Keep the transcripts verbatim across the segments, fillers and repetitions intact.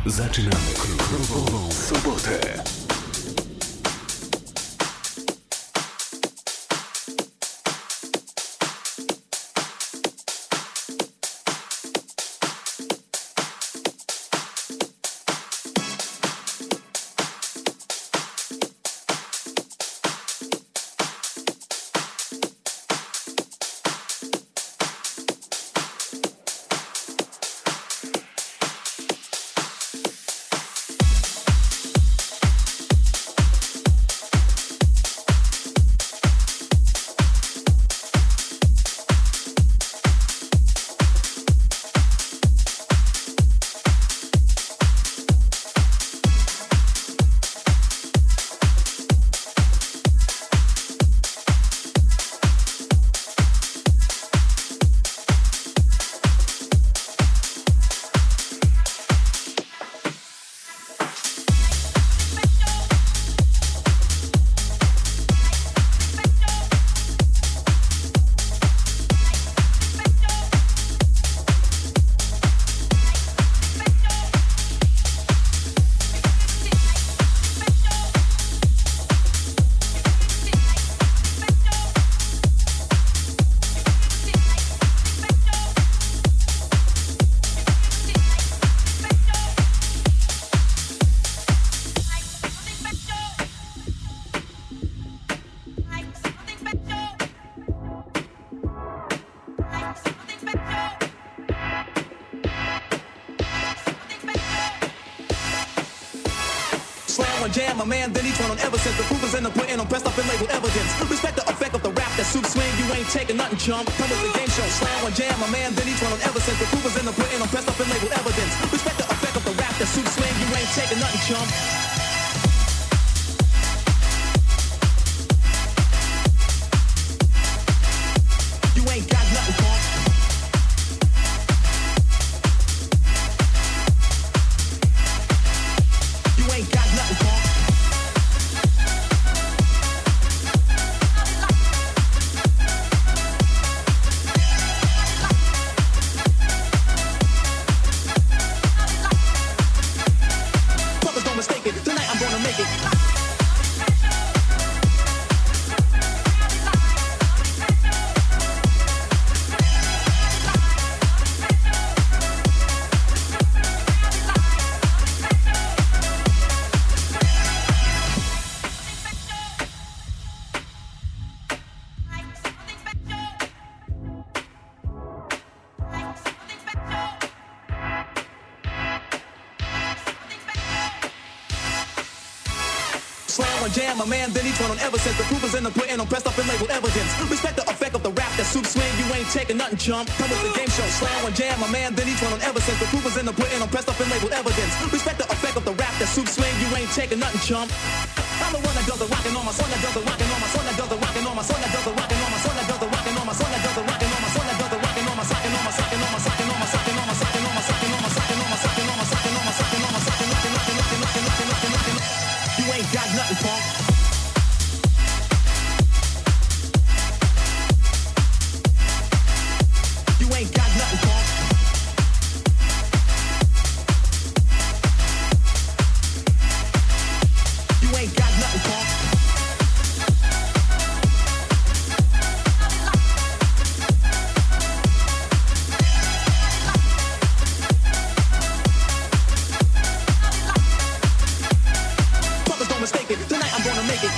Zaczynamy królową sobotę. Jam a man, then each one on ever since the proof is in the pudding on pressed up and labeled evidence. Respect the effect of the rap that soup swing, you ain't taking nothing, chump. Come with the game show, slam one jam a man, then each one on ever since the proof is in the pudding on pressed up and labeled evidence. Respect the effect of the rap that soup swing, you ain't taking nothing, chump. You ain't got nothing, punk. You ain't got nothing, punk. Jam a man, then each one on ever since the proof is in the pudding on pressed up and labeled evidence. Respect the effect of the rap that soup swing, you ain't taking nothing, chump. Come with the game show, slam one jam a man, then each one on ever since the proof is in the pudding on pressed up and labeled evidence. Respect the effect of the rap that soup swing, you ain't taking nothing, chump. I'm the one that does the rockin' on my son, that does the rockin' on my son, that does the rockin' on my son, that does the rockin' on my son, that does the rockin' on my son, that does the rockin' on my son, that does the rockin' on my sockin' on my sockin' on my sockin' on my sockin' on my sockin' on my sockin' on my sockin' on my sockin' on my sockin' on my sockin' on my sockin' knockin' knockin' knockin' knockin' knockin' knockin' knockin'. You ain't got nothing, punk. Ain't got nothing, punk. You ain't got nothing, punk. Brothers, don't mistake it. Tonight I'm gonna make it.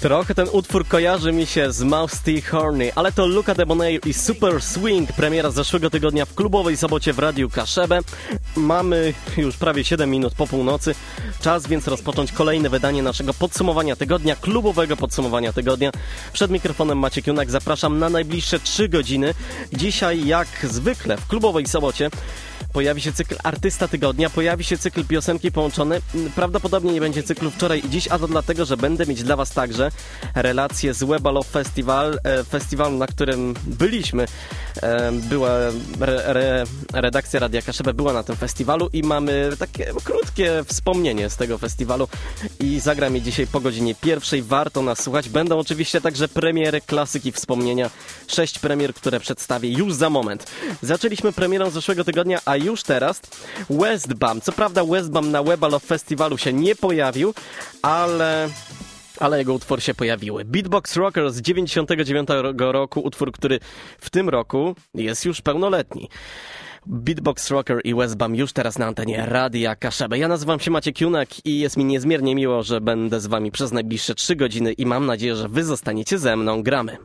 Trochę ten utwór kojarzy mi się z Mouse T. Horny, ale to Luca Debonair i Super Swing, premiera z zeszłego tygodnia w klubowej sobocie w Radiu Kaszebę. Mamy już prawie siedem minut po północy, czas więc rozpocząć kolejne wydanie naszego podsumowania tygodnia, klubowego podsumowania tygodnia. Przed mikrofonem Maciek Junak, zapraszam na najbliższe trzy godziny. Dzisiaj jak zwykle w klubowej sobocie pojawi się cykl Artysta Tygodnia, pojawi się cykl Piosenki Połączone. Prawdopodobnie nie będzie cyklu wczoraj i dziś, a to dlatego, że będę mieć dla Was także relacje z Weba Love Festival, e, festiwalu, na którym byliśmy. E, była re, re, redakcja Radia Kaszebę była na tym festiwalu i mamy takie krótkie wspomnienie z tego festiwalu i zagram je dzisiaj po godzinie pierwszej. Warto nas słuchać. Będą oczywiście także premiery, klasyki, wspomnienia. Sześć premier, które przedstawię już za moment. Zaczęliśmy premierą z zeszłego tygodnia, a już teraz Westbam. Co prawda Westbam na Weba Love Festiwalu się nie pojawił, ale... ale jego utwory się pojawiły. Beatbox Rocker z dziewięćdziesiątego dziewiątego roku, utwór, który w tym roku jest już pełnoletni. Beatbox Rocker i Westbam już teraz na antenie Radia Kaszebę. Ja nazywam się Maciek Junak i jest mi niezmiernie miło, że będę z wami przez najbliższe trzy godziny i mam nadzieję, że wy zostaniecie ze mną. Gramy.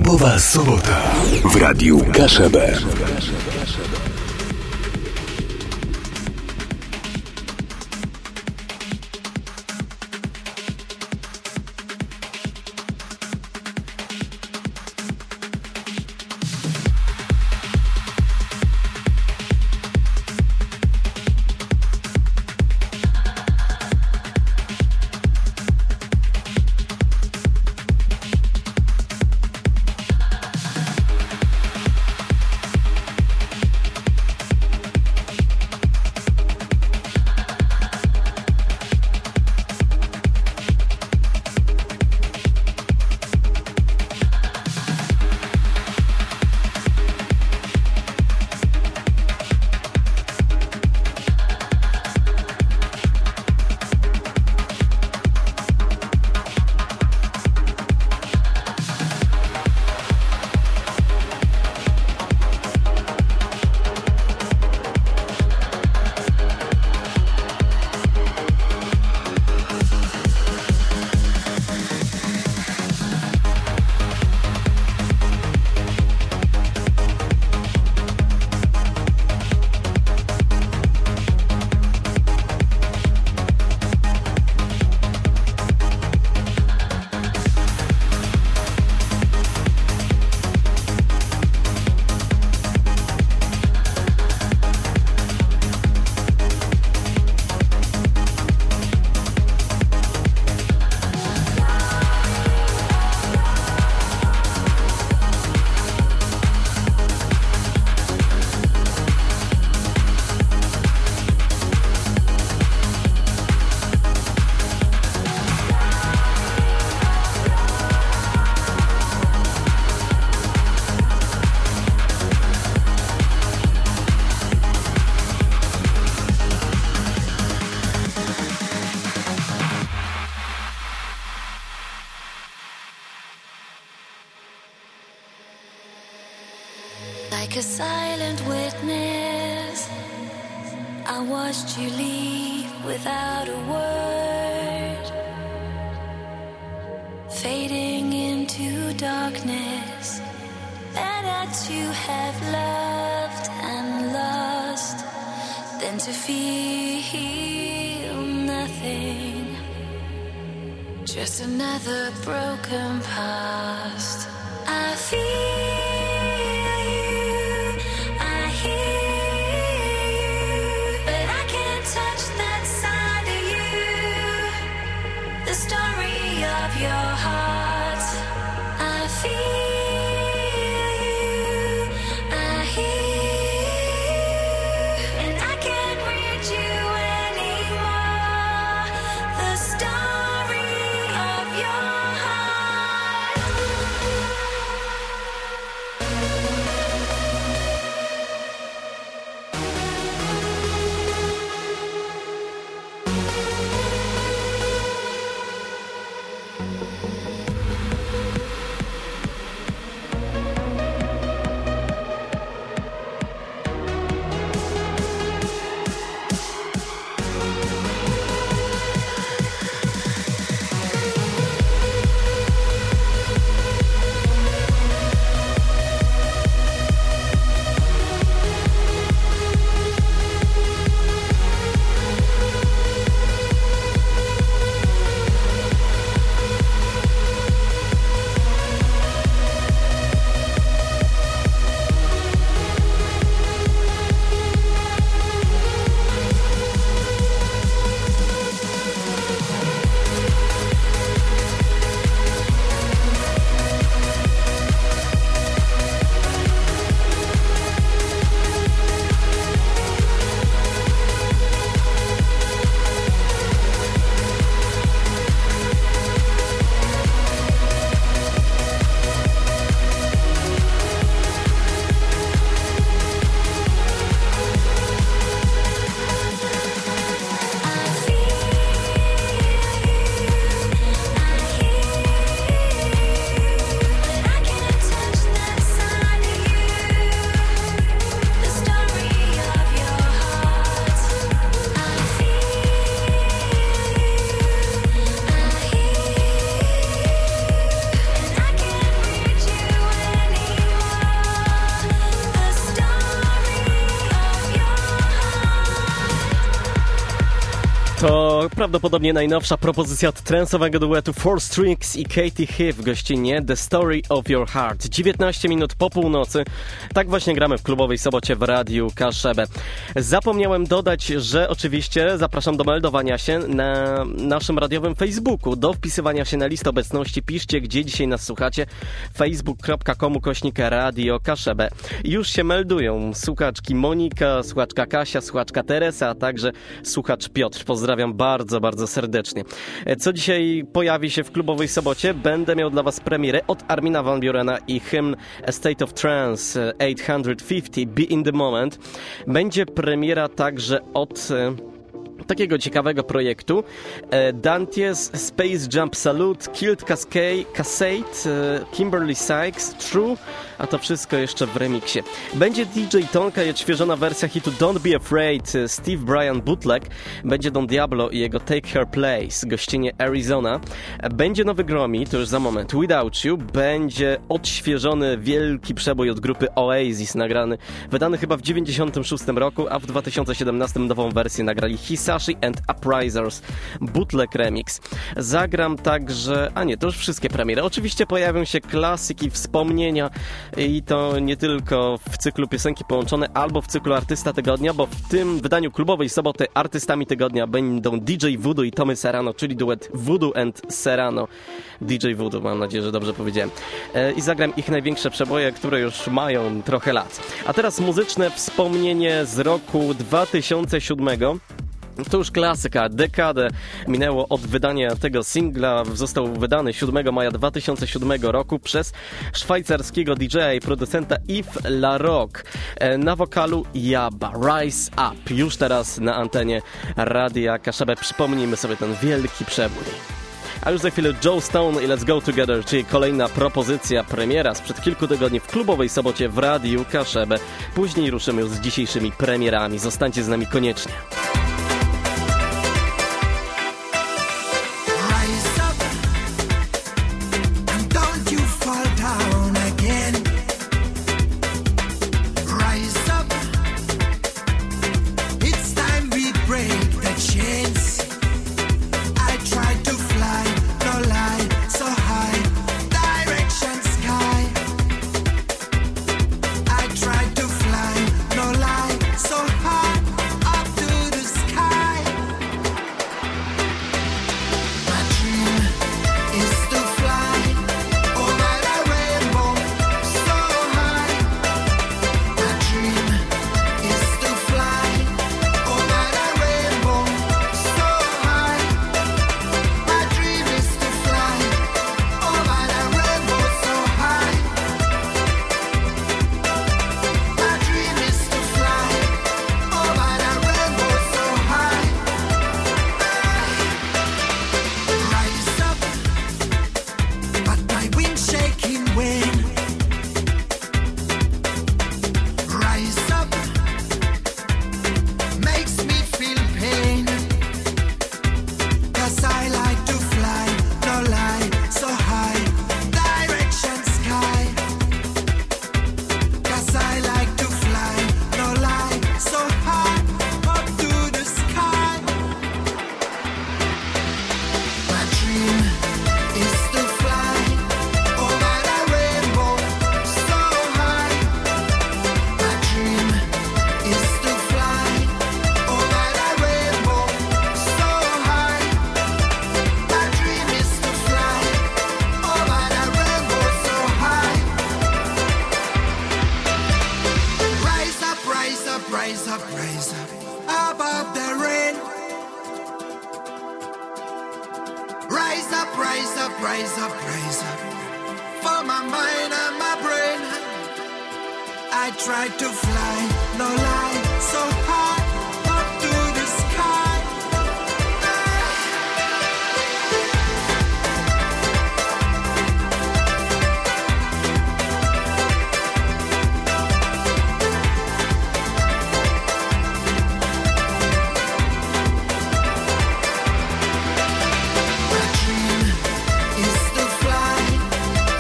Klubowa sobota w Radiu K S B. Like a silent witness, I watched you leave without a word, fading into darkness. Better to have loved and lost than to feel nothing, just another broken past. I feel your heart, I feel you, I hear you, and I can't read you anymore. The story of your heart. To prawdopodobnie najnowsza propozycja od transowego duetu Four Strings i Katie Heath w gościnie The Story of Your Heart. dziewiętnaście minut po północy. Tak właśnie gramy w klubowej sobocie w Radiu Kaszebę. Zapomniałem dodać, że oczywiście zapraszam do meldowania się na naszym radiowym Facebooku, do wpisywania się na listę obecności. Piszcie, gdzie dzisiaj nas słuchacie. facebook kropka com ukośnik Radio Kaszebę. Już się meldują słuchaczki Monika, słuchaczka Kasia, słuchaczka Teresa, a także słuchacz Piotr. Pozdrawiam bardzo, bardzo serdecznie. Co dzisiaj pojawi się w klubowej sobocie? Będę miał dla Was premierę od Armina van Burena i hymn A State of Trance osiemset pięćdziesiąt, Be in the Moment. Będzie premiera także od takiego ciekawego projektu Dante's Space Jump Salute, Killed Cascade, Cassette, Kimberly Sykes, True, a to wszystko jeszcze w remiksie. Będzie D J Tonka i odświeżona wersja hitu Don't Be Afraid, Steve Bryan Bootleg. Będzie Don Diablo i jego Take Her Place, gościnie Arizona. Będzie nowy Gromi, to już za moment, Without You. Będzie odświeżony wielki przebój od grupy Oasis, nagrany, wydany chyba w dziewięćdziesiątym szóstym roku, a w dwa tysiące siedemnastym nową wersję nagrali Hisashi and Uprisers, Bootleg Remix. Zagram także, a nie, to już wszystkie premiery. Oczywiście pojawią się klasyki, wspomnienia i to nie tylko w cyklu piosenki połączone albo w cyklu artysta tygodnia, bo w tym wydaniu klubowej soboty artystami tygodnia będą D J Voodoo i Tommy Serrano, czyli duet Voodoo and Serrano. D J Voodoo, mam nadzieję, że dobrze powiedziałem. E, I zagram ich największe przeboje, które już mają trochę lat. A teraz muzyczne wspomnienie z roku dwa tysiące siódmego. To już klasyka, dekadę minęło od wydania tego singla, został wydany siódmego maja dwa tysiące siódmego roku przez szwajcarskiego D J i producenta Yves Laroque. Na wokalu Yaba, Rise Up. Już teraz na antenie Radia Kaszebę przypomnijmy sobie ten wielki przebój. A już za chwilę Joe Stone i Let's Go Together, czyli kolejna propozycja, premiera sprzed kilku tygodni w klubowej sobocie w Radiu Kaszebę. Później ruszymy już z dzisiejszymi premierami. Zostańcie z nami koniecznie.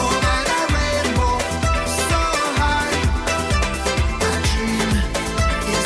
Is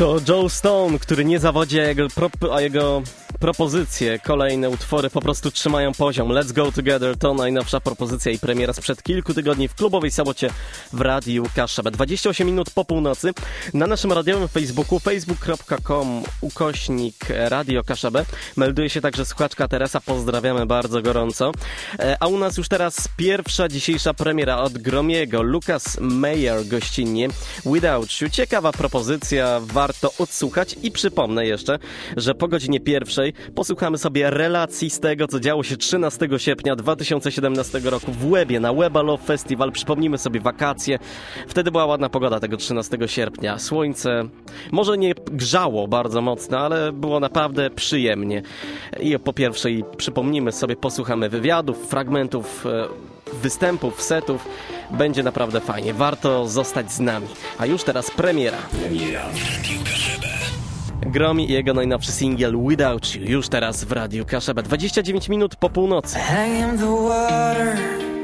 To Joe Stone, który nie zawodzi, a jego, prop- a jego propozycje, kolejne utwory po prostu trzymają poziom. Let's Go Together to najnowsza propozycja i premiera sprzed kilku tygodni w klubowej sobocie w Radiu Kaszebę. dwadzieścia osiem minut po północy na naszym radiowym Facebooku facebook kropka com ukośnik Radio Kaszebę melduje się także słuchaczka Teresa, pozdrawiamy bardzo gorąco. A u nas już teraz pierwsza dzisiejsza premiera od Gromiego, Lucas Meyer gościnnie, Without You. Ciekawa propozycja, warto odsłuchać i przypomnę jeszcze, że po godzinie pierwszej posłuchamy sobie relacji z tego, co działo się trzynastego sierpnia dwa tysiące siedemnastego roku w Łebie, na Łeba Love Festival. Przypomnimy sobie wakacje. Wtedy była ładna pogoda tego trzynastego sierpnia. Słońce może nie grzało bardzo mocno, ale było naprawdę przyjemnie. I po pierwszej przypomnimy sobie, posłuchamy wywiadów, fragmentów, występów, setów. Będzie naprawdę fajnie. Warto zostać z nami. A już teraz premiera. Premiera w Radiu Kaszebę. Gromi i jego najnowszy singiel Without You. Już teraz w Radiu Kaszebę. dwadzieścia dziewięć minut po północy. I am the water,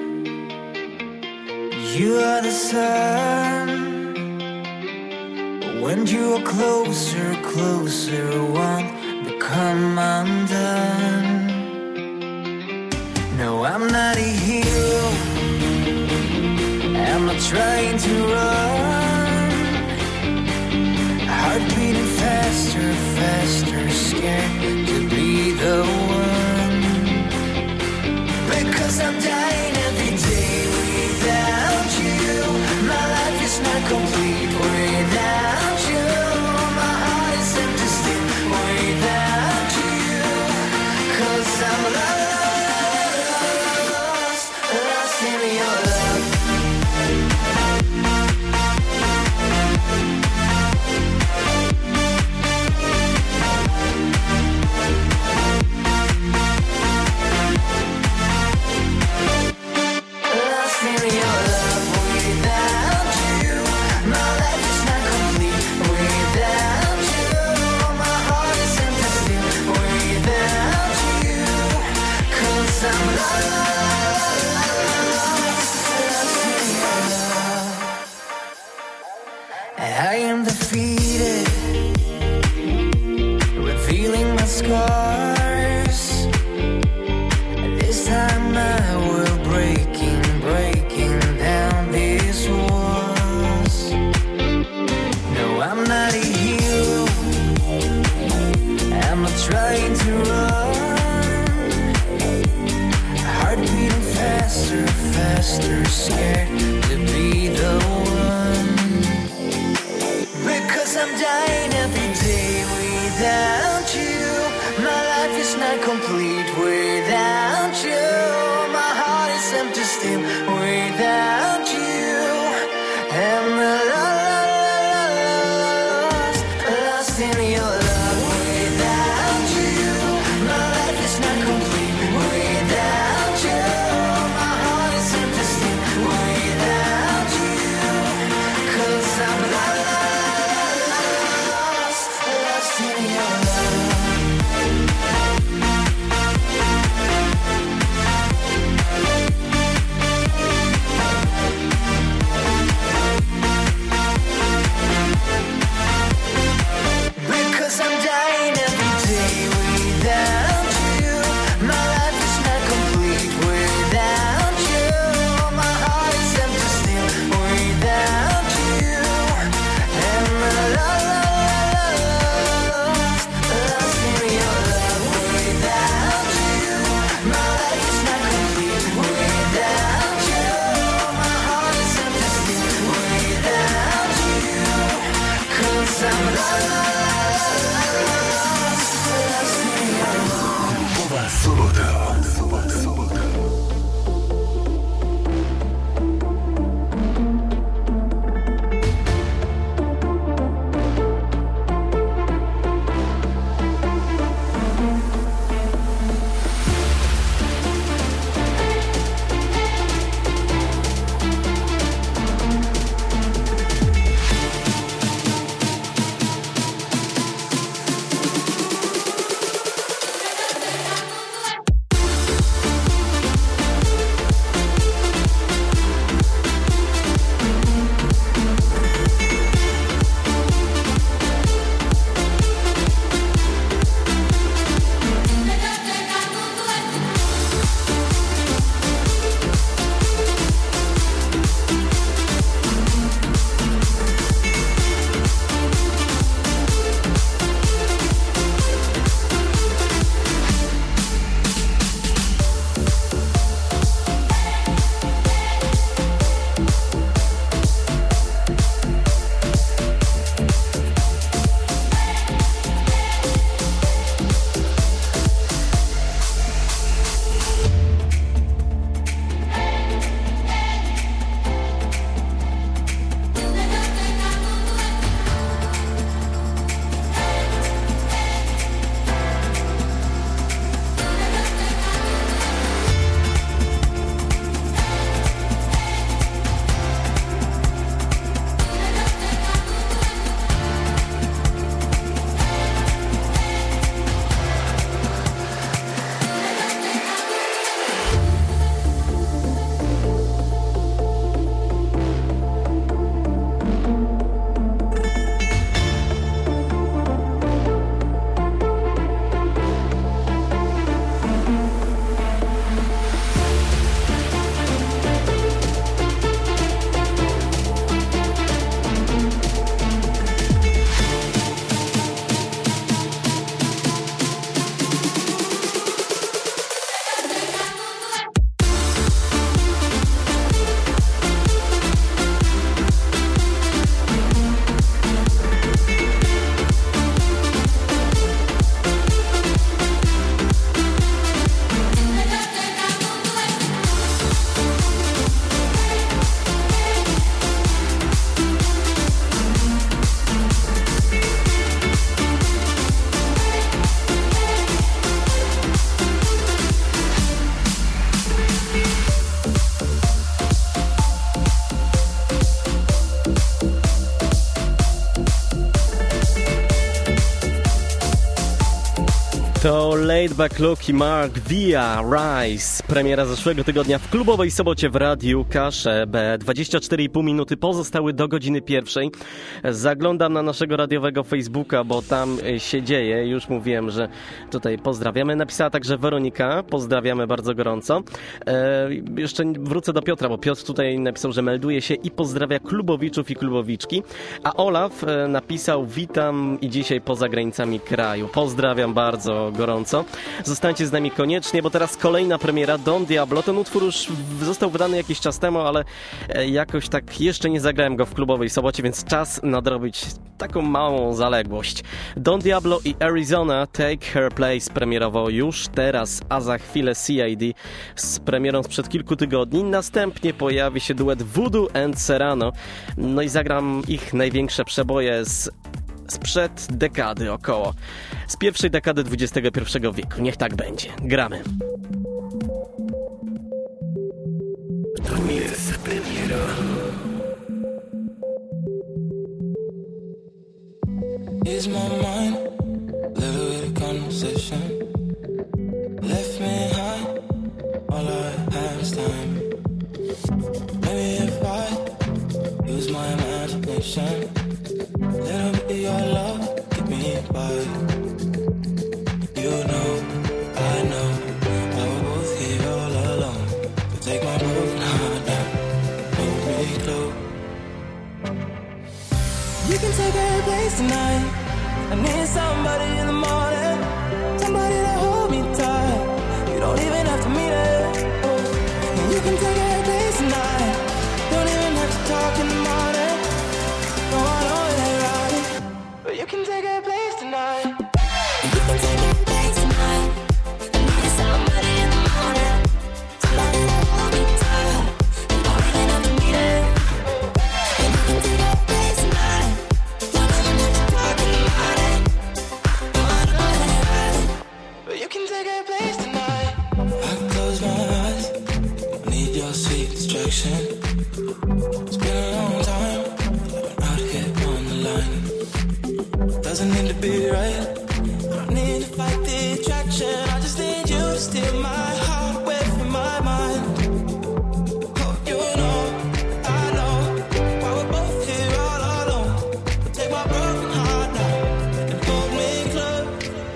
you are the sun. When you are closer, closer, won't become undone. No, I'm not a hero, I'm not trying to run. Heart beating faster, faster, scared to be the one. Because I'm dying every day without you. My life is not complete without you. My heart is empty still without you. Cause I'm lost, lost in your love. I am defeated, revealing my scars. This time I will breaking, breaking down these walls. No, I'm not a hero, I'm not trying to run. Heart beating faster, faster, scared to be the one. Because I'm dying every day without you. My life is not complete without you. My heart is empty still without you. And the lost, lost in your love without you. My life is not complete without you. My heart is empty still without you. Cause I'm lost. To Laidback Luke i Mark Via Rise. Premiera zeszłego tygodnia w klubowej sobocie w Radiu Kaszebę. dwadzieścia cztery i pół minuty pozostały do godziny pierwszej. Zaglądam na naszego radiowego Facebooka, bo tam się dzieje. Już mówiłem, że tutaj pozdrawiamy. Napisała także Weronika. Pozdrawiamy bardzo gorąco. E, jeszcze wrócę do Piotra, bo Piotr tutaj napisał, że melduje się i pozdrawia klubowiczów i klubowiczki. A Olaf e, napisał: witam i dzisiaj poza granicami kraju. Pozdrawiam bardzo gorąco. Zostańcie z nami koniecznie, bo teraz kolejna premiera, Don Diablo. Ten utwór już został wydany jakiś czas temu, ale jakoś tak jeszcze nie zagrałem go w klubowej sobocie, więc czas nadrobić taką małą zaległość. Don Diablo i Arizona Take Her Place premierowo już teraz, a za chwilę C I D z premierą sprzed kilku tygodni. Następnie pojawi się duet Voodoo and Serrano. No i zagram ich największe przeboje z sprzed dekady około. Z pierwszej dekady dwudziestego pierwszego wieku. Niech tak będzie. Gramy. To jest premiera. Is my mind little with a conversation left me high, all I have is time. Maybe if I use my imagination, little bit of your love, get me by. You know, I know, why we're both here all alone. So take my broken heart down, hold me close. You can take every place tonight. I need somebody in the morning, somebody to hold me tight. You don't even have to mean it. And you can take every place tonight. Don't even have to talk in the morning. No, I know it ain't right, but you can take a place tonight. You can take a place tonight. I need somebody in the morning, somebody to hold me tight. You don't even have to mean it. And you can take a place tonight. Don't even have to talk in the morning. No, I know it ain't right, But you can take a place tonight. I close my eyes, I need your sweet distraction. It's been a long time, I've been out here on the line. Doesn't need to be right, I don't need to fight the attraction. I just need you to steal my heart away from my mind. Oh, you know, I know, why we're both here all alone. So take my broken heart now and hold me close.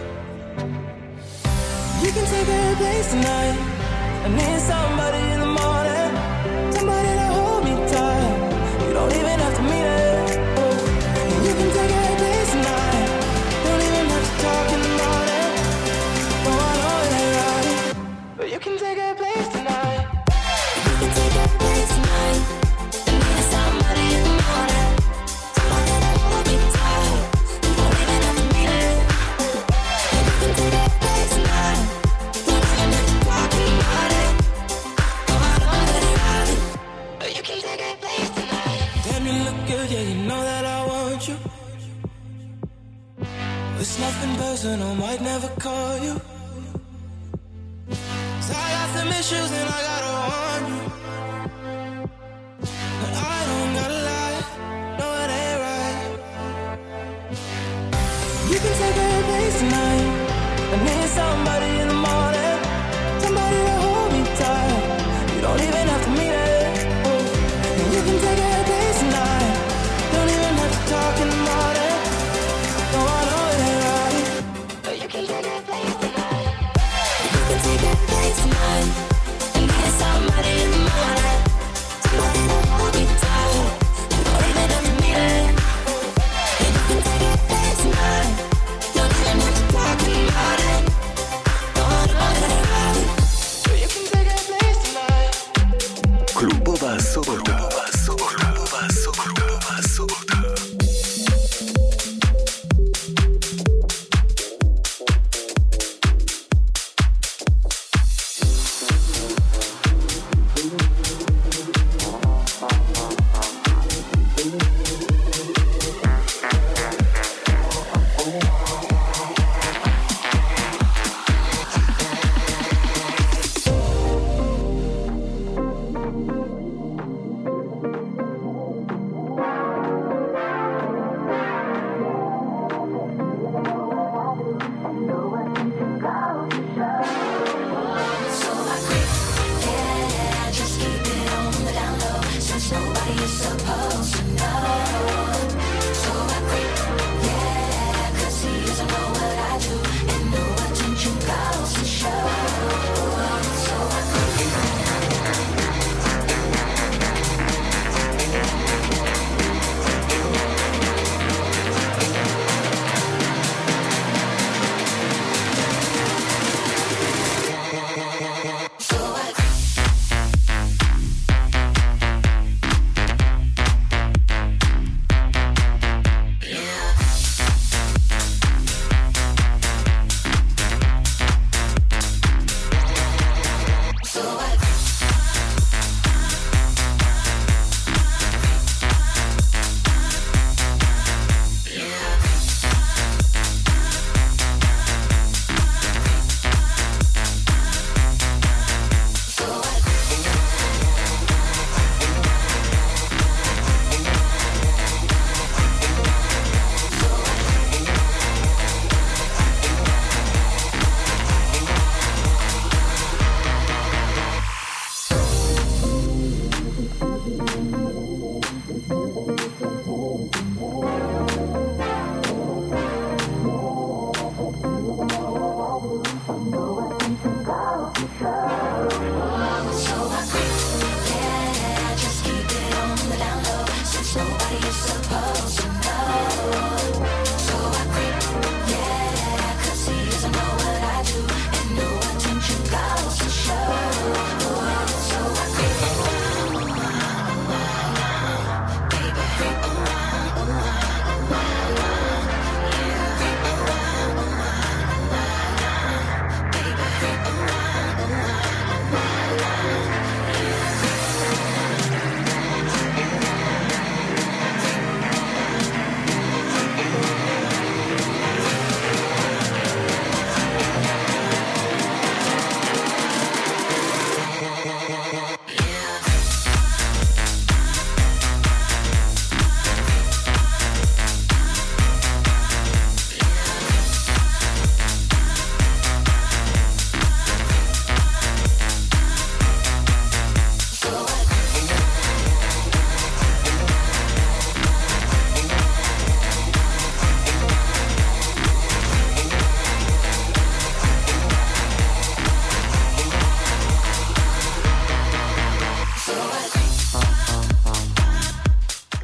You can take every place tonight. I need somebody in the morning, somebody to hold me tight. You don't even have to mean it. Oh, and you can take every place tonight. Don't even have to talk in the morning. No, I know it ain't right, but you can take every place tonight. you can take a place tonight. I need somebody in the morning, somebody to hold me tight. You don't even have to mean it. And you can take a place tonight. Don't even have to talk in the morning. No, I know it ain't right, but you can take a place tonight. Damn, you look good, yeah, you know that I want you. It's nothing personal, might never call you. 'Cause I got some issues and I gotta warn you. But I don't gotta lie, no it ain't right. You can take every place tonight. I need somebody in the morning, somebody to hold me tight. You don't even have to mean it. Oh, and you can take every place tonight. Don't even have to talk in the morning. No, I know it ain't right, but you can take every place tonight. You can take a place tonight. I need somebody in the morning, somebody to hold me tight. You don't even have to mean it. And you can take a place tonight. Don't even have to talk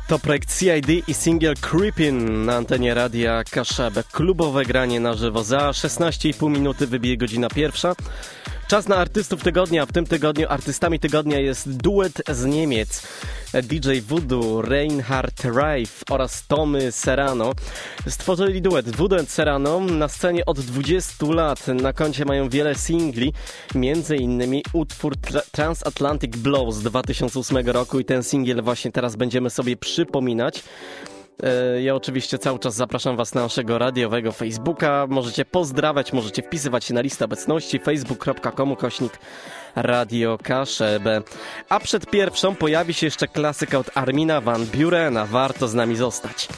To projekt C I D i singiel Creepin' na antenie radia Kaszebę. Klubowe granie na żywo. Za szesnaście i pół minuty wybije godzina pierwsza. Czas na artystów tygodnia. W tym tygodniu artystami tygodnia jest duet z Niemiec. D J Voodoo, Reinhard Reif oraz Tommy Serrano stworzyli duet Voodoo and Serrano na scenie od dwudziestu lat. Na koncie mają wiele singli, między innymi utwór Tra- Transatlantic Blow z dwa tysiące ósmego roku i ten singiel właśnie teraz będziemy sobie przypominać. Ja oczywiście cały czas zapraszam Was na naszego radiowego Facebooka. Możecie pozdrawiać, możecie wpisywać się na listę obecności facebook kropka com ukośnik Radio Kaszebę. A przed pierwszą pojawi się jeszcze klasyka od Armina van Burena. Warto z nami zostać.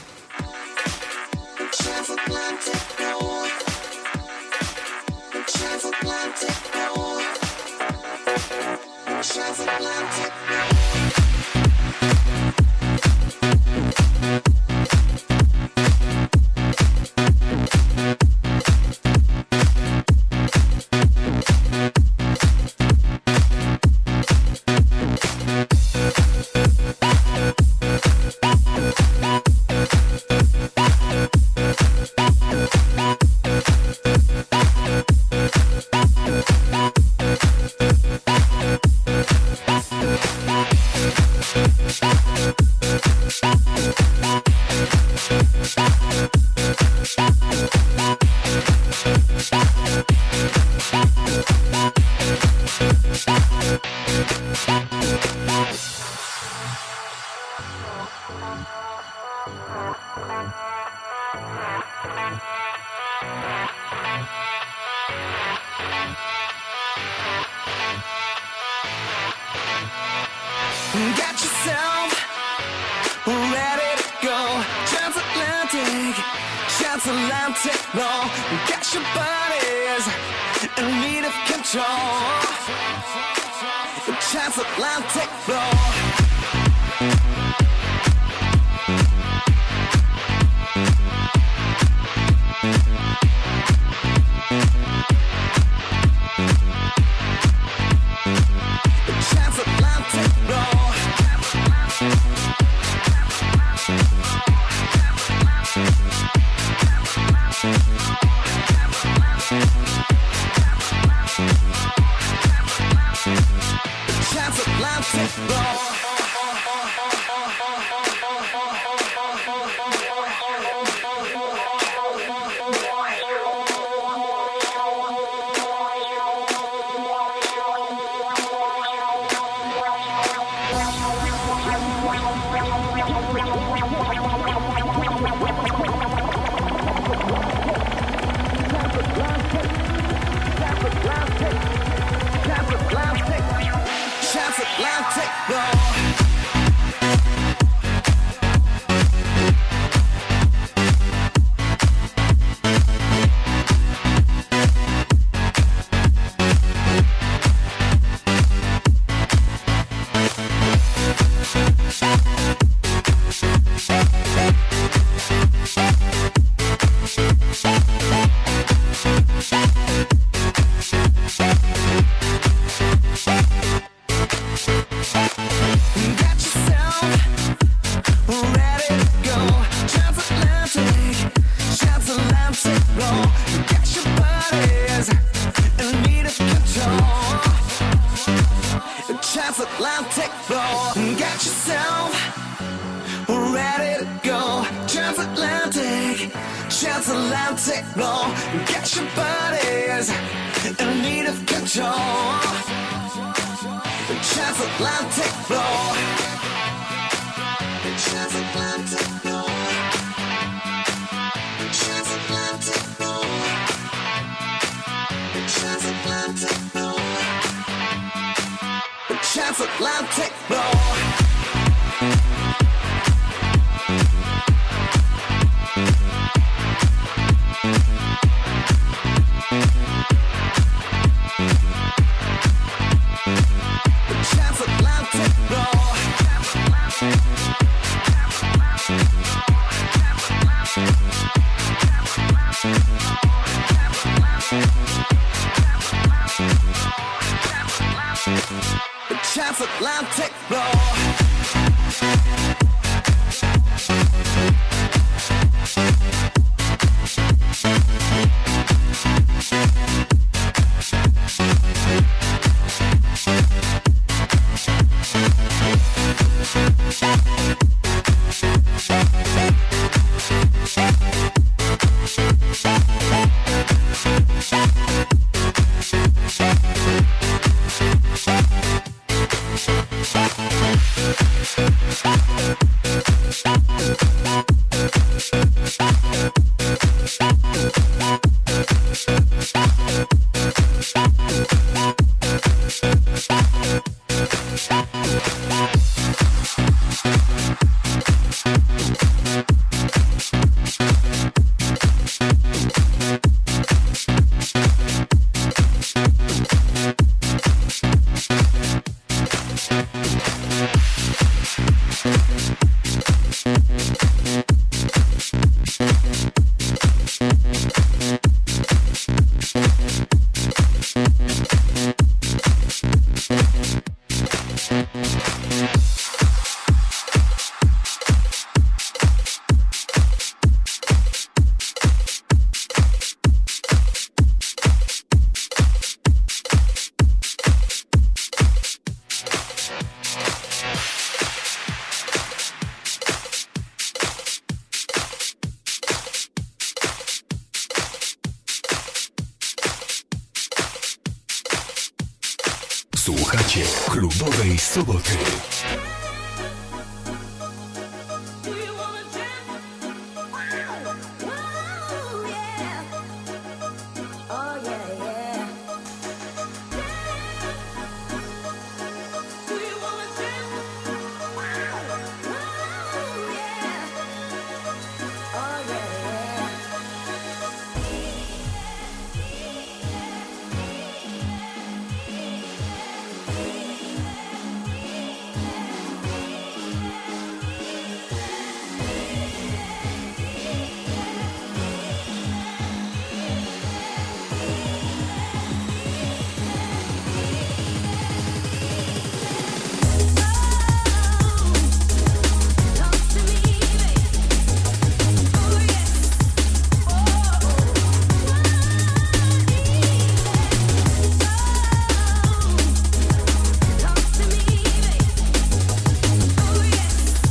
Got yourself ready to go. Transatlantic, transatlantic, no. Got your bodies in need of control. Transatlantic, no. Transatlantic, no. Transatlantic, no. Transatlantic, no. Got yourself ready to go. Transatlantic, transatlantic, no. Got your bodies in need of control. Transatlantic, no. Got yourself ready to go. Transatlantic, transatlantic, no. Got your bodies in need of control. Transatlantic, no. Transatlantic, no. Transatlantic, no. Transatlantic, no. Transatlantic, no. Transatlantic, no. Transatlantic, no. Słuchacie klubowej soboty. Do you wanna jam? Whoa, yeah. Oh yeah, yeah. Do you wanna jam? Whoa, yeah. Oh yeah, yeah. Talk to me, baby. Oh yeah. Talk to me, baby. Oh yeah.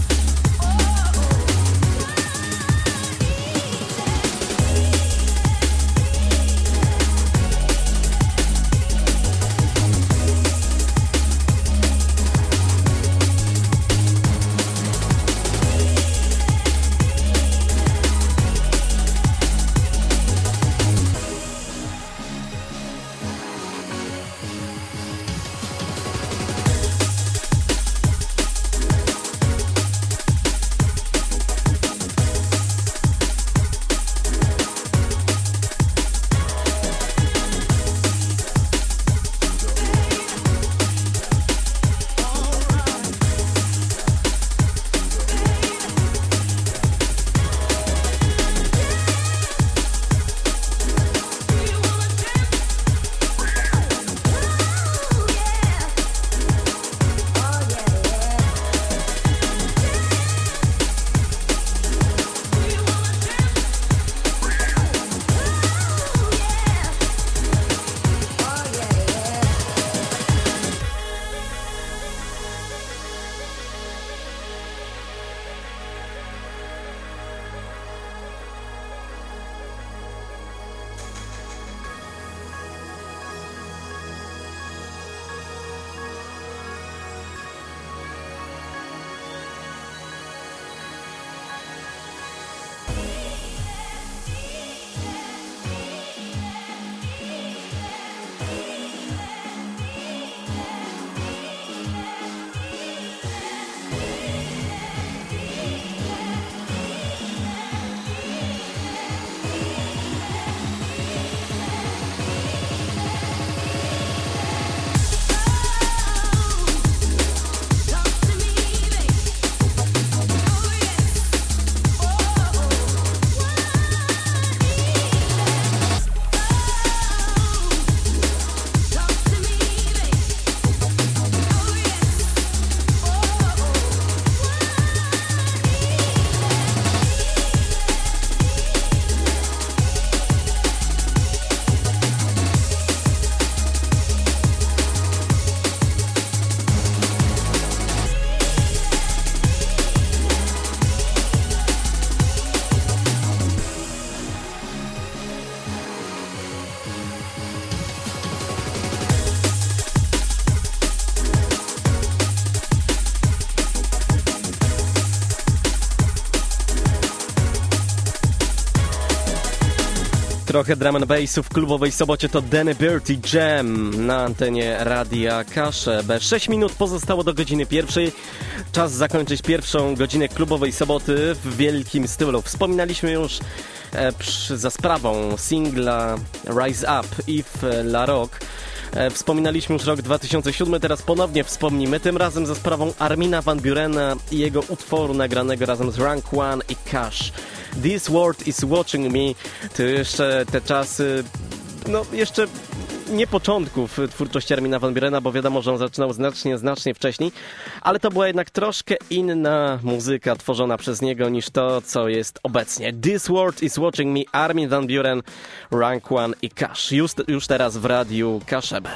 Trochę drum and bassu w klubowej sobocie to Danny Berty Jam na antenie Radia Kaszebę. sześć minut pozostało do godziny pierwszej. Czas zakończyć pierwszą godzinę klubowej soboty w wielkim stylu. Wspominaliśmy już e, przy, za sprawą singla Rise Up Yves La Rock. E, wspominaliśmy już rok dwa tysiące siódmy, teraz ponownie wspomnimy, tym razem za sprawą Armina van Burena i jego utworu nagranego razem z Rank One i Cash. This World is Watching Me. To jeszcze te czasy, no jeszcze nie początków twórczości Armina van Burena, bo wiadomo, że on zaczynał znacznie, znacznie wcześniej, ale to była jednak troszkę inna muzyka tworzona przez niego niż to, co jest obecnie. This World is Watching Me, Armin van Buren, Rank One i Cash. Już, już teraz w Radiu Kaszebę.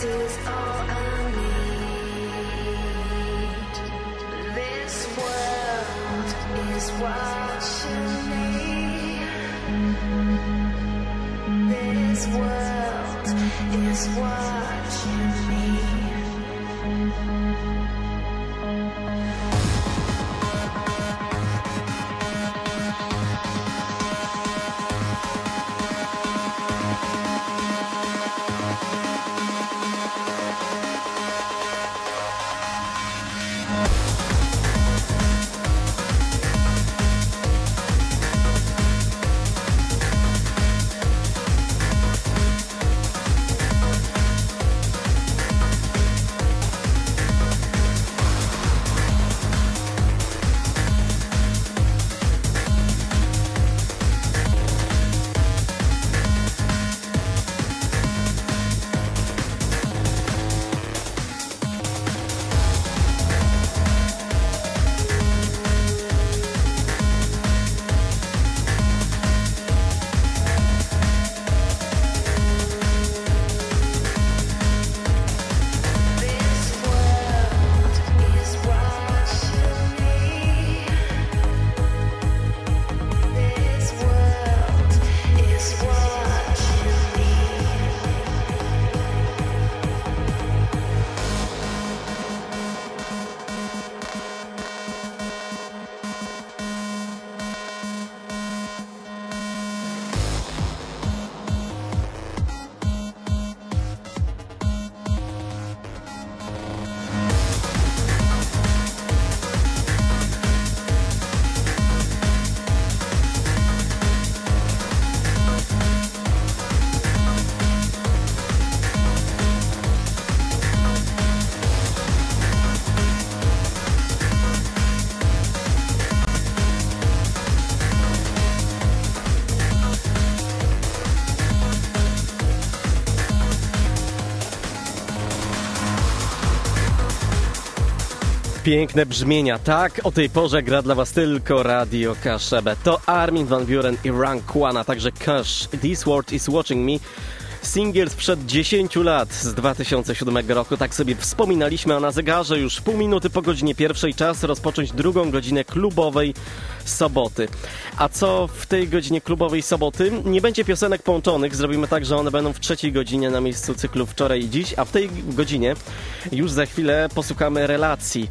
is all I need. This world is watching me. This world is watching me. Piękne brzmienia, tak? O tej porze gra dla was tylko Radio Kaszebę. To Armin van Buuren i Rank Kwana, także Kush, This World is Watching Me. Singiel sprzed dziesięciu lat, z dwa tysiące siódmego roku, tak sobie wspominaliśmy, a na zegarze już pół minuty po godzinie pierwszej, czas rozpocząć drugą godzinę klubowej soboty. A co w tej godzinie klubowej soboty? Nie będzie piosenek połączonych, zrobimy tak, że one będą w trzeciej godzinie na miejscu cyklu Wczoraj i Dziś, a w tej godzinie już za chwilę posłuchamy relacji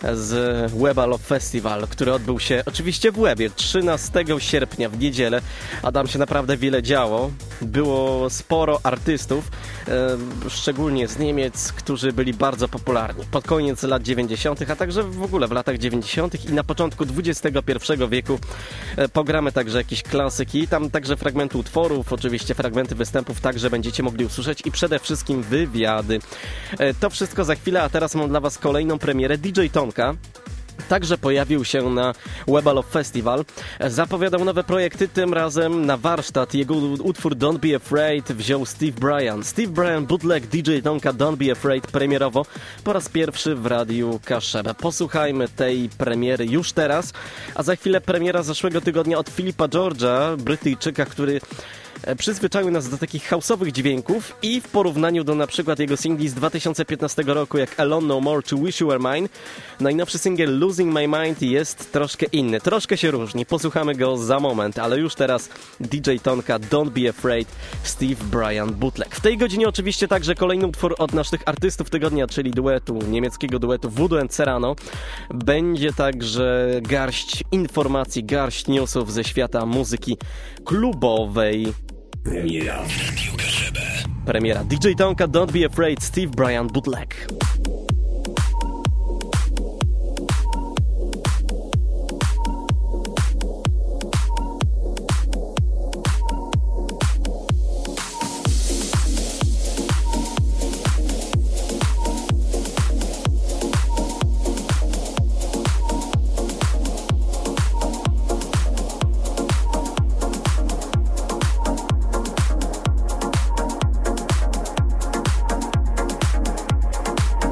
z Weba Love Festival, który odbył się oczywiście w Łebie trzynastego sierpnia w niedzielę, a tam się naprawdę wiele działo. Było sporo artystów, e, szczególnie z Niemiec, którzy byli bardzo popularni pod koniec lat dziewięćdziesiątych, a także w ogóle w latach dziewięćdziesiątych i na początku dwudziestego pierwszego wieku. E, pogramy także jakieś klasyki, tam także fragmenty utworów, oczywiście fragmenty występów także będziecie mogli usłyszeć i przede wszystkim wywiady. E, to wszystko za chwilę, a teraz mam dla was kolejną premierę. D J Tonka także pojawił się na Weba Love Festival. Zapowiadał nowe projekty, tym razem na warsztat jego utwór Don't Be Afraid wziął Steve Bryan. Steve Bryan bootleg D J Tonka Don't Be Afraid premierowo po raz pierwszy w Radiu Kaszebę. Posłuchajmy tej premiery już teraz, a za chwilę premiera zeszłego tygodnia od Philipa George'a, Brytyjczyka, który przyzwyczaił nas do takich house'owych dźwięków i w porównaniu do na przykład jego singli z dwa tysiące piętnastego roku jak Alone No More czy Wish You Were Mine, najnowszy singiel Losing My Mind jest troszkę inny, troszkę się różni. Posłuchamy go za moment, ale już teraz D J Tonka Don't Be Afraid, Steve Bryan bootleg. W tej godzinie oczywiście także kolejny utwór od naszych artystów tygodnia, czyli duetu, niemieckiego duetu Voodoo and Serrano. Będzie także garść informacji, garść newsów ze świata muzyki klubowej. Premiera w Radiu Kaszebę. Premiera D J Tonka Don't Be Afraid, Steve Bryan bootleg. Don't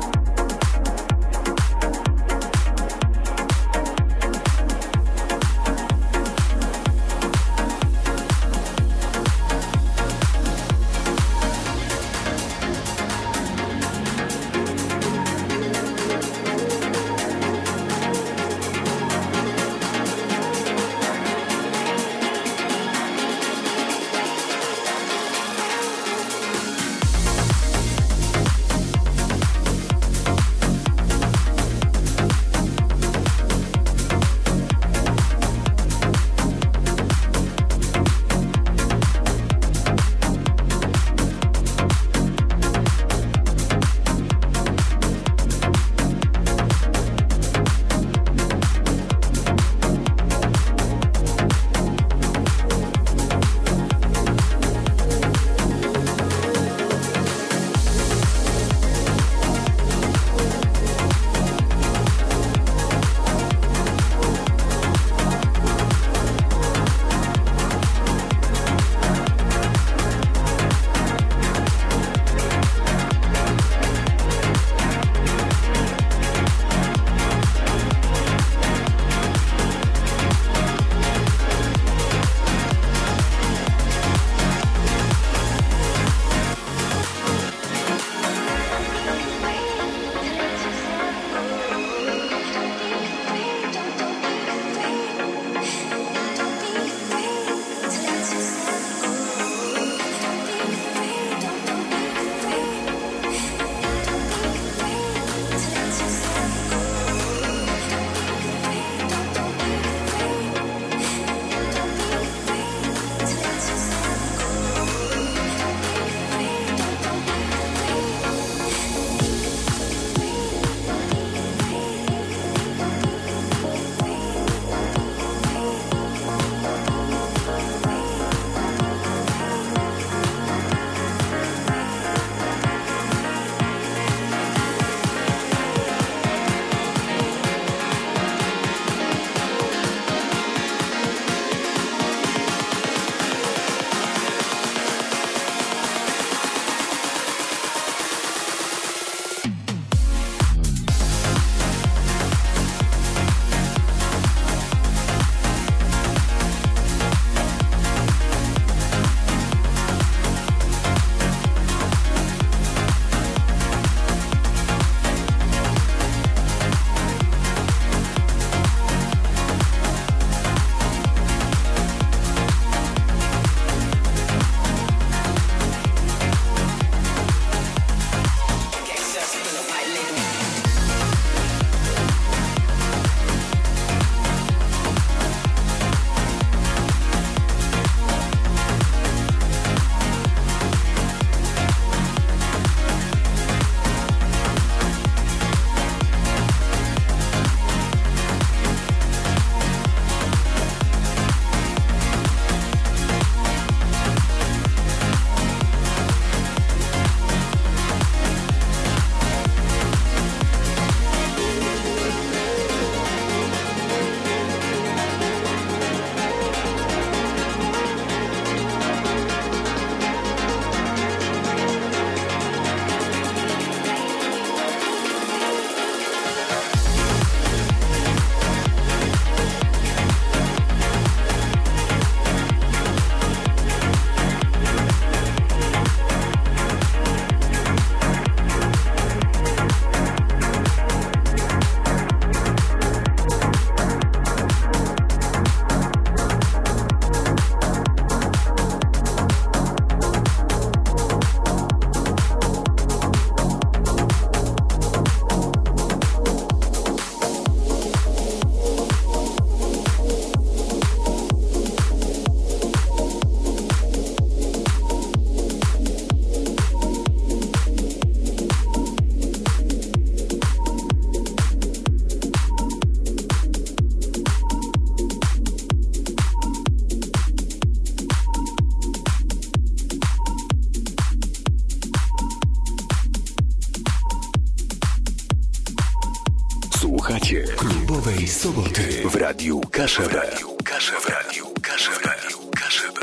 Słuchacie Klubowej Soboty w Radiu Kaszebę. W Radiu Kaszebę. W Radiu Kaszebę. W Radiu Kaszebę.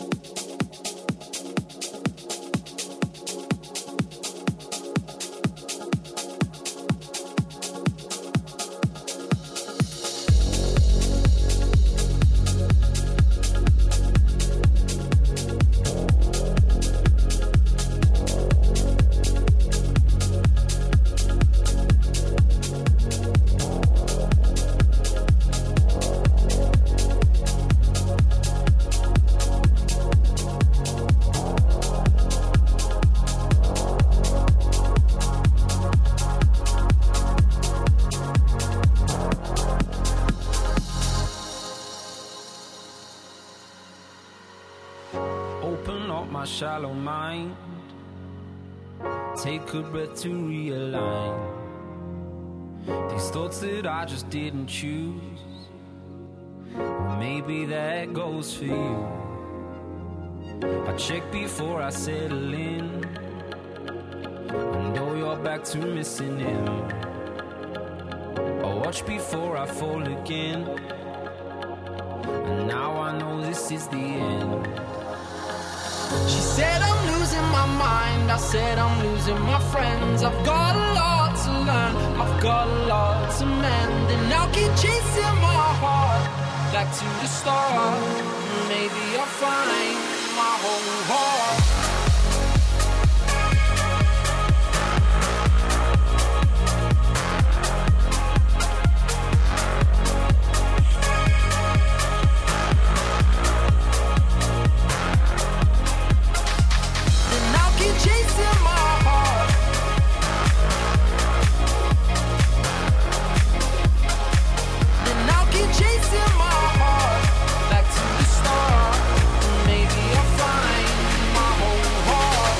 Open up my shallow mind. Take a breath to realign these thoughts that I just didn't choose. Well, maybe that goes for you. I check before I settle in. I know you're back to missing him. I watch before I fall again. And now I know this is the end. She said I'm losing my mind, I said I'm losing my friends. I've got a lot to learn, I've got a lot to mend. And I'll keep chasing my heart back to the start. Maybe I'll find my whole heart. Chasing my heart. Then I'll keep chasing my heart back to the start. Maybe I'll find my whole heart.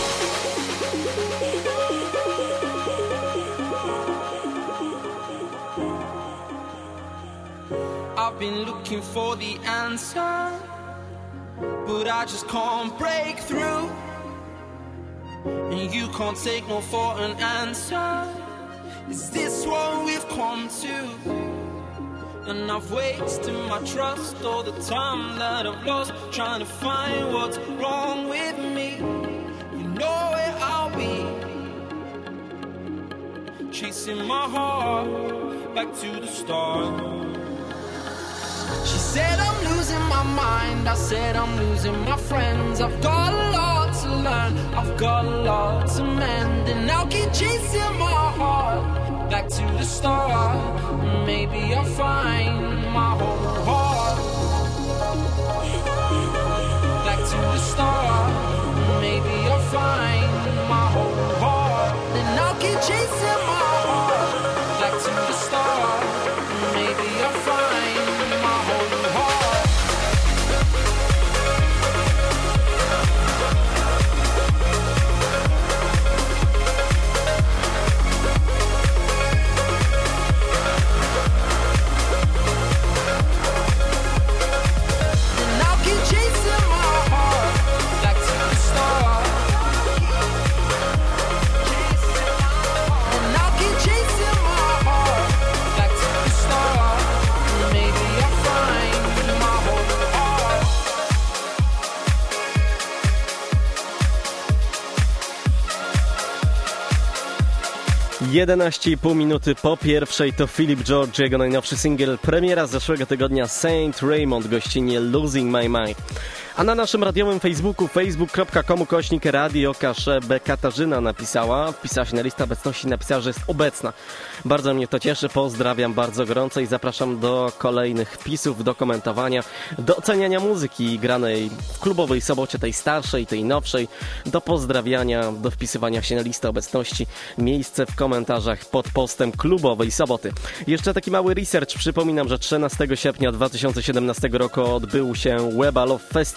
I've been looking for the answer, but I just can't break through. And you can't take no for an answer. Is this what we've come to? And I've wasted my trust all the time that I've lost trying to find what's wrong with me. You know where I'll be, chasing my heart back to the start. She said I'm losing my mind, I said I'm losing my friends. I've got a lot to learn, I've got a lot to mend. And I'll keep chasing my heart back to the start. Maybe I'll find my whole heart back to the start. Maybe I'll find my whole heart. Then I'll keep chasing my heart back to the start. Maybe I'll find my whole heart. Then I'll keep chasing my heart back to the start. Then I'll keep chasing my heart back to the start. Maybe I'll find my whole heart. jedenaście i pół minuty po pierwszej to Philip George, jego najnowszy singiel, premiera z zeszłego tygodnia Saint Raymond, gościnnie Losing My Mind. A na naszym radiowym Facebooku facebook kropka com ukośnik Radio Kaszebę Katarzyna napisała, wpisała się na listę obecności, napisała, że jest obecna. Bardzo mnie to cieszy, pozdrawiam bardzo gorąco i zapraszam do kolejnych wpisów, do komentowania, do oceniania muzyki granej w klubowej sobocie, tej starszej, tej nowszej, do pozdrawiania, do wpisywania się na listę obecności, miejsce w komentarzach pod postem klubowej soboty. Jeszcze taki mały research, przypominam, że trzynastego sierpnia dwa tysiące siedemnastego roku odbył się Weba Love Festival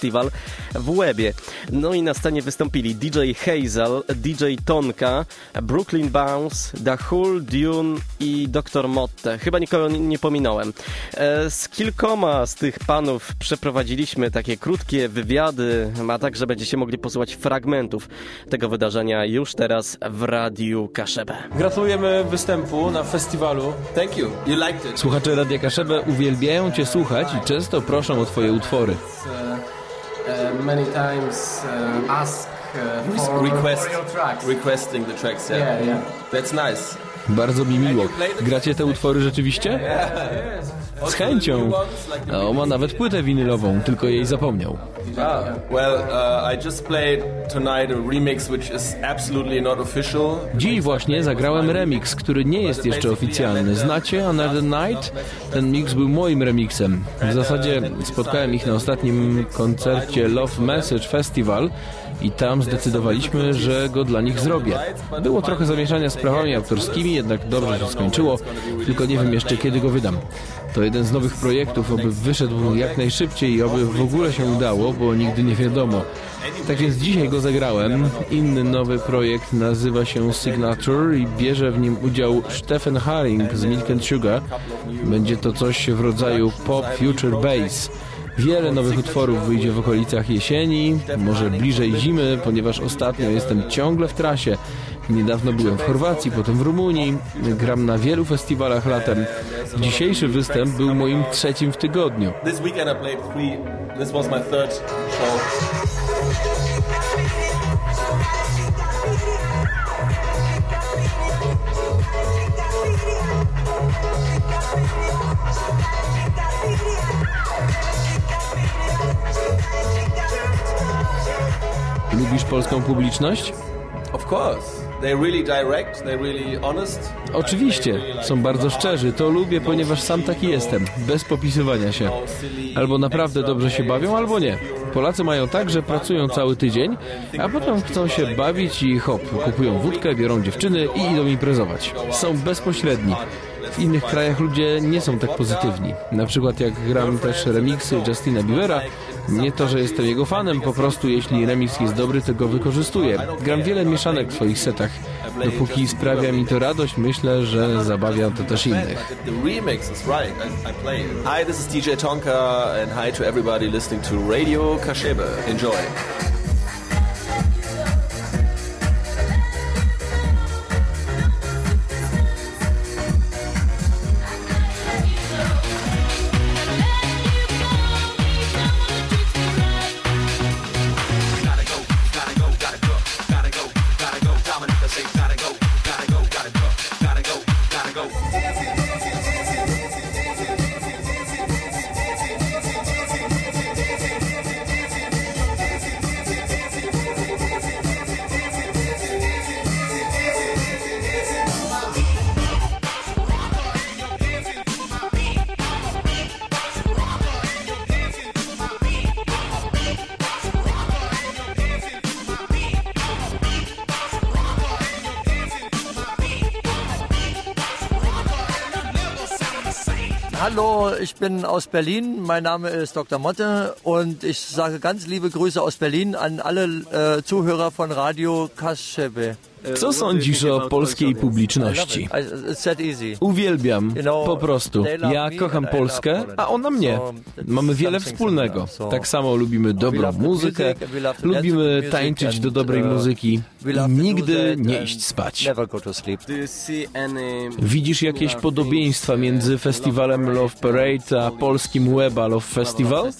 Festival w Łebie. No i na scenie wystąpili D J Hazel, D J Tonka, Brooklyn Bounce, The Hull, Dune i doktor Motte. Chyba nikogo nie pominąłem. Z kilkoma z tych panów przeprowadziliśmy takie krótkie wywiady, a także będziecie mogli posłuchać fragmentów tego wydarzenia już teraz w Radiu Kaszebę. Gratulujemy występu na festiwalu. Thank you. You liked it. Słuchacze Radia Kaszebę uwielbiają Cię słuchać i często proszą o Twoje utwory. Uh, many times uh, ask uh, for, Request, for your tracks. Requesting the tracks, yeah. Yeah, yeah. That's nice. Bardzo mi miło. Gracie te utwory rzeczywiście? Z chęcią. A on ma nawet płytę winylową, tylko jej zapomniał. Ah, well, uh, I just played tonight a remix which is absolutely not official. Dziś właśnie zagrałem remix, który nie jest jeszcze oficjalny. Znacie Another Night? Ten mix był moim remixem. W zasadzie spotkałem ich na ostatnim koncercie Love Message Festival i tam zdecydowaliśmy, że go dla nich zrobię. Było trochę zamieszania z prawami autorskimi, jednak dobrze się skończyło, tylko nie wiem jeszcze kiedy go wydam. To jeden z nowych projektów, oby wyszedł jak najszybciej i oby w ogóle się udało, bo nigdy nie wiadomo. Tak więc dzisiaj go zagrałem. Inny nowy projekt nazywa się Signature i bierze w nim udział Stephen Haring z Milk and Sugar. Będzie to coś w rodzaju pop future bass. Wiele nowych utworów wyjdzie w okolicach jesieni, może bliżej zimy, ponieważ ostatnio jestem ciągle w trasie. Niedawno byłem w Chorwacji, potem w Rumunii, gram na wielu festiwalach latem. Dzisiejszy występ był moim trzecim w tygodniu. This weekend I played three. This was my third show. Lubisz polską publiczność? Of course. They're really direct, they're really honest. Oczywiście, są bardzo szczerzy, to lubię, ponieważ sam taki jestem, bez popisywania się. Albo naprawdę dobrze się bawią, albo nie. Polacy mają tak, że pracują cały tydzień, a potem chcą się bawić i hop, kupują wódkę, biorą dziewczyny i idą imprezować. Są bezpośredni. W innych krajach ludzie nie są tak pozytywni. Na przykład jak gram też remiksy Justina Biebera, nie to, że jestem jego fanem, po prostu jeśli remix jest dobry, to go wykorzystuję. Gram wiele mieszanek w swoich setach. Dopóki sprawia mi to radość, myślę, że zabawia to też innych. Hi, this is D J Tonka and hi to everybody listening to Radio Kaszebę. Enjoy. Hallo, ich bin aus Berlin. Mein Name ist Doktor Motte und ich sage ganz liebe Grüße aus Berlin an alle äh, Zuhörer von Radio Kaszebę. Co sądzisz o polskiej publiczności? Uwielbiam, po prostu. Ja kocham Polskę, a ona mnie. Mamy wiele wspólnego. Tak samo lubimy dobrą muzykę, lubimy tańczyć do dobrej muzyki i nigdy nie iść spać. Widzisz jakieś podobieństwa między festiwalem Love Parade a polskim Łeba Love Festival?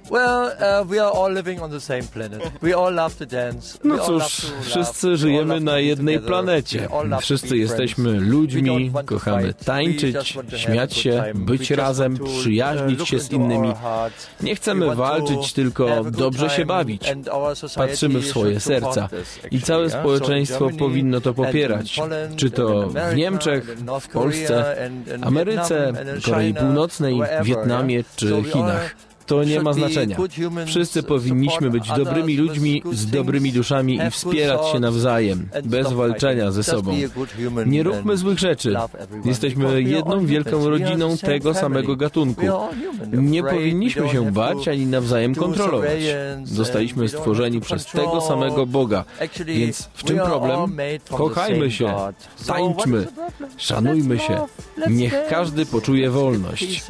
No cóż, wszyscy żyjemy na jednej planecie. Wszyscy jesteśmy ludźmi, kochamy tańczyć, śmiać się, być razem, przyjaźnić się z innymi. Nie chcemy walczyć, tylko dobrze się bawić. Patrzymy w swoje serca i całe społeczeństwo powinno to popierać. Czy to w Niemczech, w Polsce, Ameryce, Korei Północnej, Wietnamie czy Chinach. To nie ma znaczenia. Wszyscy powinniśmy być dobrymi ludźmi z dobrymi duszami i wspierać się nawzajem, bez walczenia ze sobą. Nie róbmy złych rzeczy. Jesteśmy jedną wielką rodziną tego samego gatunku. Nie powinniśmy się bać ani nawzajem kontrolować. Zostaliśmy stworzeni przez tego samego Boga. Więc w czym problem? Kochajmy się, tańczmy, szanujmy się. Niech każdy poczuje wolność.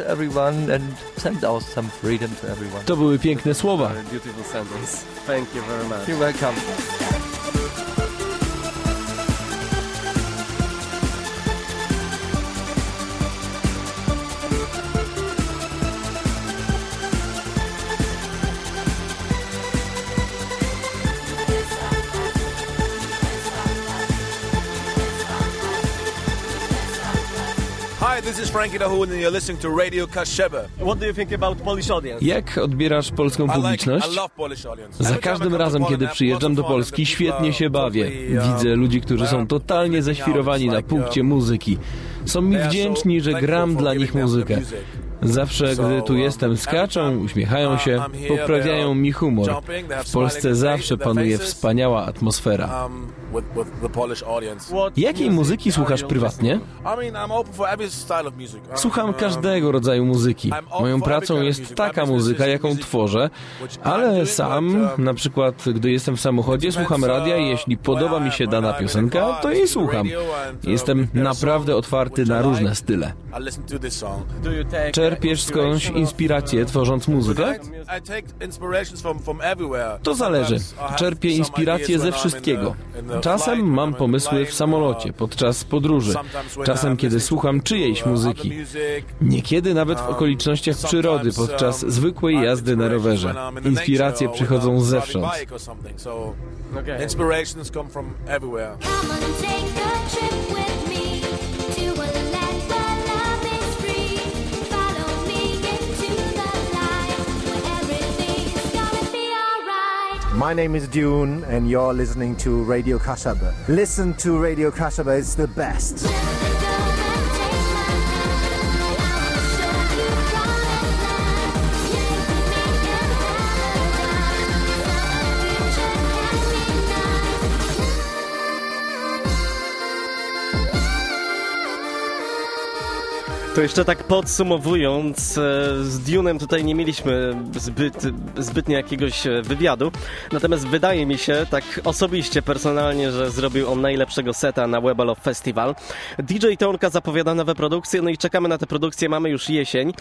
To były piękne słowa. Beautiful sentence. Thank you very much. You're welcome. Hi, this is Frankie Dahun and you're listening to Radio Kasheba. What do you think about Polish audience? Jak odbierasz polską publiczność? I love Polish audience. Za każdym razem, kiedy przyjeżdżam do Polski, świetnie się bawię. Widzę ludzi, którzy są totalnie zaświrowani na punkcie muzyki. Są mi wdzięczni, że gram dla nich muzykę. Zawsze, gdy tu jestem, skaczą, uśmiechają się, poprawiają mi humor. W Polsce zawsze panuje wspaniała atmosfera. Jakiej muzyki słuchasz prywatnie? Słucham każdego rodzaju muzyki. Moją pracą jest taka muzyka, jaką tworzę, ale sam, na przykład gdy jestem w samochodzie, słucham radia i jeśli podoba mi się dana piosenka, to jej słucham. Jestem naprawdę otwarty na różne style. Czerpiesz skądś inspirację, tworząc muzykę? To zależy. Czerpię inspirację ze wszystkiego. Czasem mam pomysły w samolocie, podczas podróży. Czasem, kiedy słucham czyjejś muzyki. Niekiedy nawet w okolicznościach przyrody, podczas zwykłej jazdy na rowerze. Inspiracje przychodzą zewsząd. Inspirations come from everywhere. Come and take a trip with me to a land where love is free. Follow me into the light where everything's gonna be alright. My name is Dune and you're listening to Radio Kashaba. Listen to Radio Kashaba, it's the best. To jeszcze tak podsumowując, e, z Dune'em tutaj nie mieliśmy zbyt, zbytnio jakiegoś wywiadu, natomiast wydaje mi się, tak osobiście, personalnie, że zrobił on najlepszego seta na Webel of Festival. D J Tonka zapowiada nowe produkcje, no i czekamy na te produkcje, mamy już jesień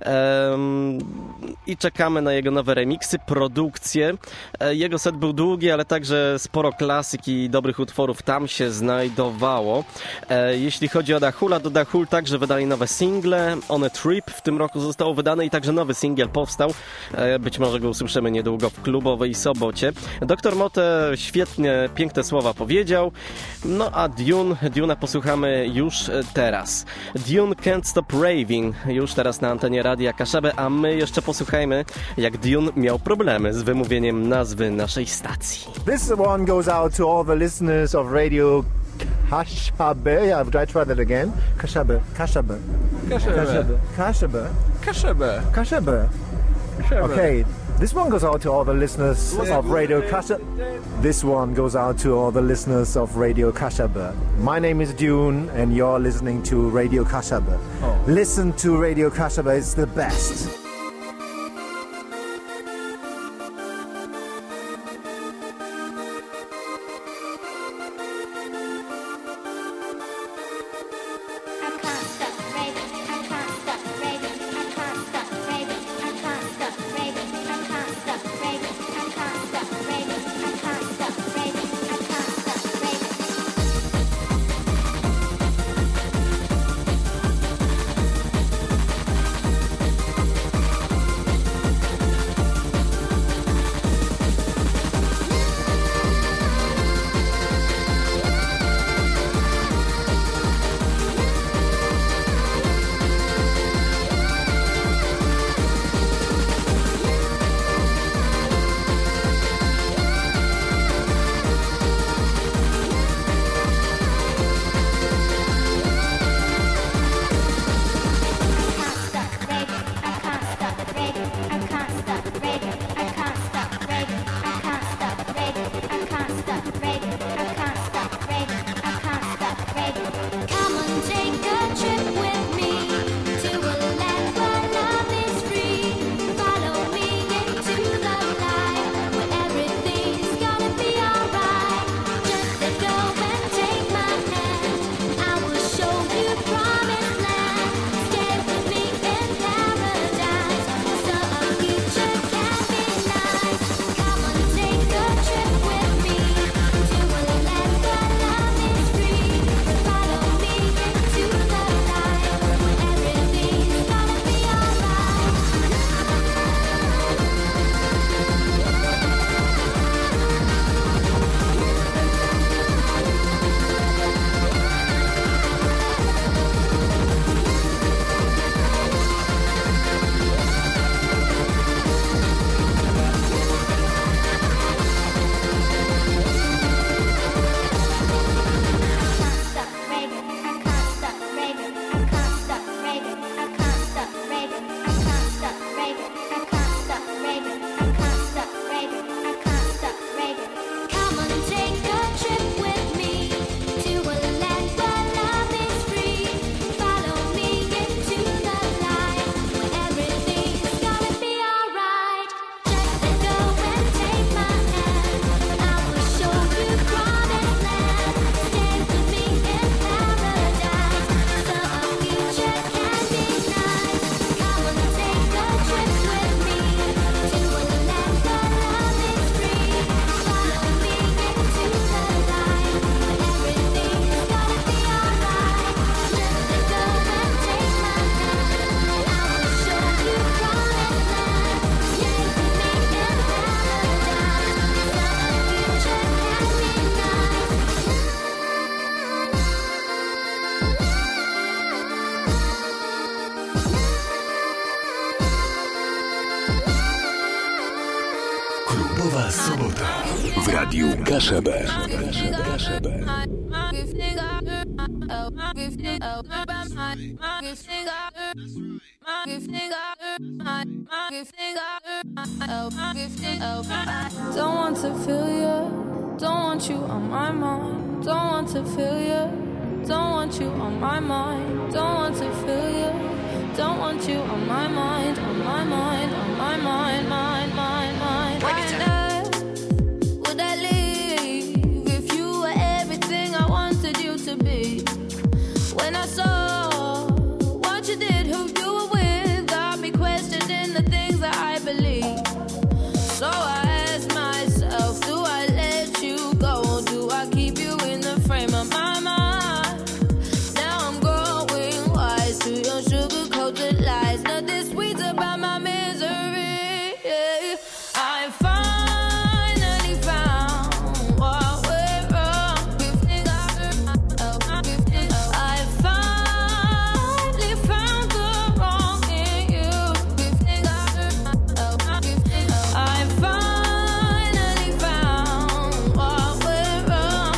ehm, i czekamy na jego nowe remiksy, produkcje. E, jego set był długi, ale także sporo klasyk i dobrych utworów tam się znajdowało. E, jeśli chodzi o Dahula, to Dahul także wydali nowe single. Single On a Trip w tym roku zostało wydane i także nowy singiel powstał. Być może go usłyszymy niedługo w klubowej sobocie. Doktor Motte świetnie, piękne słowa powiedział. No a Dune, Dune'a posłuchamy już teraz. Dune Can't Stop Raving już teraz na antenie Radia Kaszebę, a my jeszcze posłuchajmy, jak Dune miał problemy z wymówieniem nazwy naszej stacji. This one goes out to all the listeners of Radio Kashaba. Yeah, I try that again. Kashaba. Kashaba. Kashaba. Kashaba. Kashaba. Kashaba. Okay. This one goes out to all the listeners of Radio Kashaba. This one goes out to all the listeners of Radio Kashaba. My name is Dune and you're listening to Radio Kashaba. Oh. Listen to Radio Kashaba, it's the best. I sobota w Radiu Kaszebę. Don't want to feel you, don't want you on my mind. Don't want to feel you, don't want you on my mind. Don't want to feel you, don't want you on my mind, on my mind, on my mind, mind, mind, mind. Why would I leave if you were everything I wanted you to be? When I saw what you did, who you were with, got me questioning the things that I believe. So I asked myself, do I let you go? Do I keep you in the frame of my mind? Now I'm growing wise to your sugar-coated lies. Nothing sweet about my misery. I finally found what went wrong. I finally found the wrong in you. I finally found what went wrong.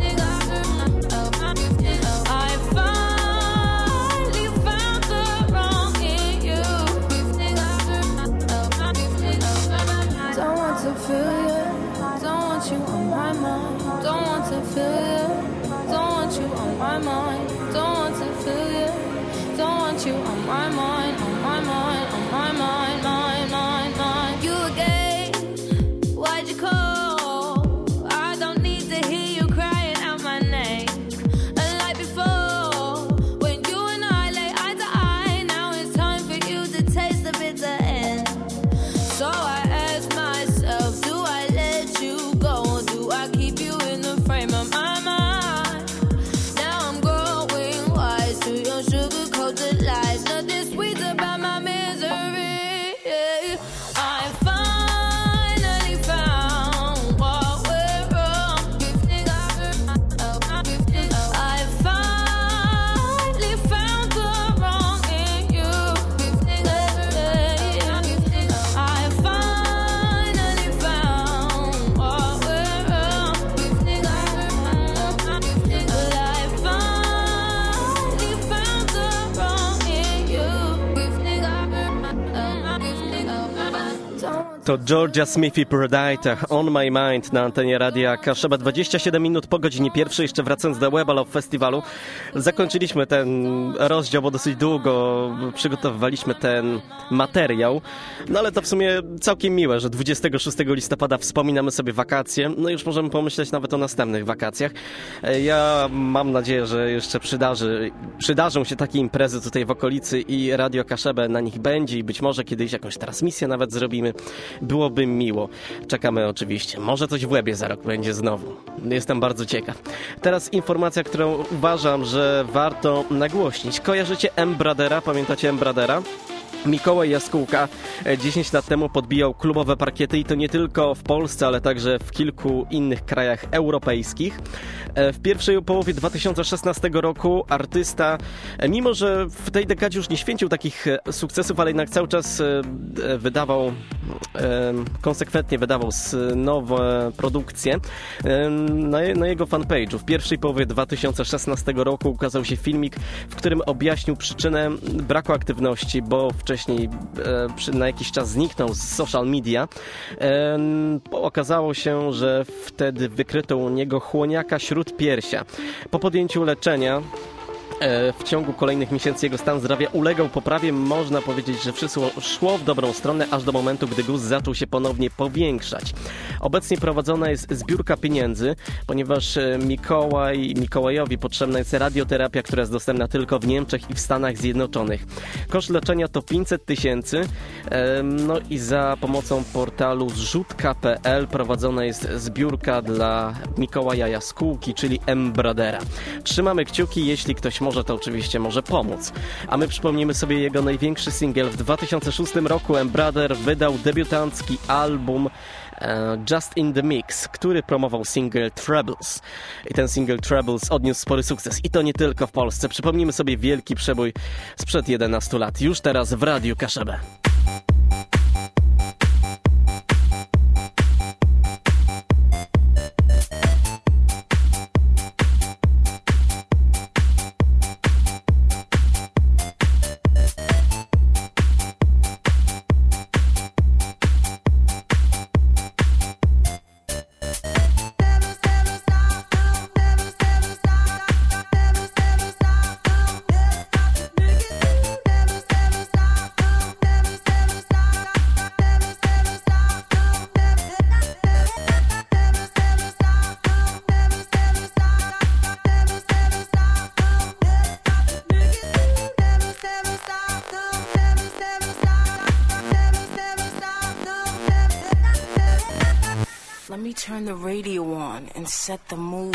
I finally found the wrong in you. Don't want to feel you, don't want you on my mind. Don't want to feel you, don't want you on my mind. Don't want to feel you, don't want you on my mind, on my mind, on my mind, mind, mind, mind. You again, why'd you call? I don't need to hear you crying out my name. Unlike before, when you and I lay eye to eye, now it's time for you to taste the bitter end. So I ask myself, do I let you go? Do I keep you in the frame of my mind? Now I'm growing wise to your sugar-coated lies. Nothing sweet about my misery. I finally found what went wrong. I finally found the wrong in you. I finally found what went wrong. But I finally found the wrong in you. To Georgia Smith i Perdite, On My Mind na antenie Radia Kaszeba. dwadzieścia siedem minut po godzinie pierwszej, jeszcze wracając do Weba Love Festiwalu. Zakończyliśmy ten rozdział, bo dosyć długo przygotowywaliśmy ten materiał. No ale to w sumie całkiem miłe, że dwudziestego szóstego listopada wspominamy sobie wakacje. No już możemy pomyśleć nawet o następnych wakacjach. Ja mam nadzieję, że jeszcze przydarzy, przydarzą się takie imprezy tutaj w okolicy i Radio Kaszebę na nich będzie i być może kiedyś jakąś transmisję nawet zrobimy. Byłoby miło. Czekamy oczywiście. Może coś w Łebie za rok będzie znowu. Jestem bardzo ciekaw. Teraz informacja, którą uważam, że warto nagłośnić. Kojarzycie M-Bradera? Pamiętacie M-Bradera? Mikołaj Jaskółka dziesięć lat temu podbijał klubowe parkiety i to nie tylko w Polsce, ale także w kilku innych krajach europejskich. W pierwszej połowie dwa tysiące szesnastego roku artysta, mimo że w tej dekadzie już nie święcił takich sukcesów, ale jednak cały czas wydawał, konsekwentnie wydawał nowe produkcje, na jego fanpage'u w pierwszej połowie dwa tysiące szesnastego roku ukazał się filmik, w którym objaśnił przyczynę braku aktywności, bo wcześniej e, na jakiś czas zniknął z social media. E, okazało się, że wtedy wykryto u niego chłoniaka śródpiersia. Po podjęciu leczenia w ciągu kolejnych miesięcy jego stan zdrowia ulegał poprawie. Można powiedzieć, że wszystko szło w dobrą stronę, aż do momentu, gdy guz zaczął się ponownie powiększać. Obecnie prowadzona jest zbiórka pieniędzy, ponieważ Mikołaj, Mikołajowi potrzebna jest radioterapia, która jest dostępna tylko w Niemczech i w Stanach Zjednoczonych. Koszt leczenia to pięćset tysięcy. No i za pomocą portalu zrzutka kropka pe el prowadzona jest zbiórka dla Mikołaja Jaskółki, czyli M-Bradera. Trzymamy kciuki, jeśli ktoś może, to oczywiście może pomóc. A my przypomnimy sobie jego największy singiel. W dwa tysiące szóstym roku M-Brader wydał debiutancki album Just in the Mix, który promował single Troubles. I ten single Troubles odniósł spory sukces. I to nie tylko w Polsce. Przypomnijmy sobie wielki przebój sprzed jedenastu lat. Już teraz w Radiu Kaszebę. me turn the radio on and set the mood.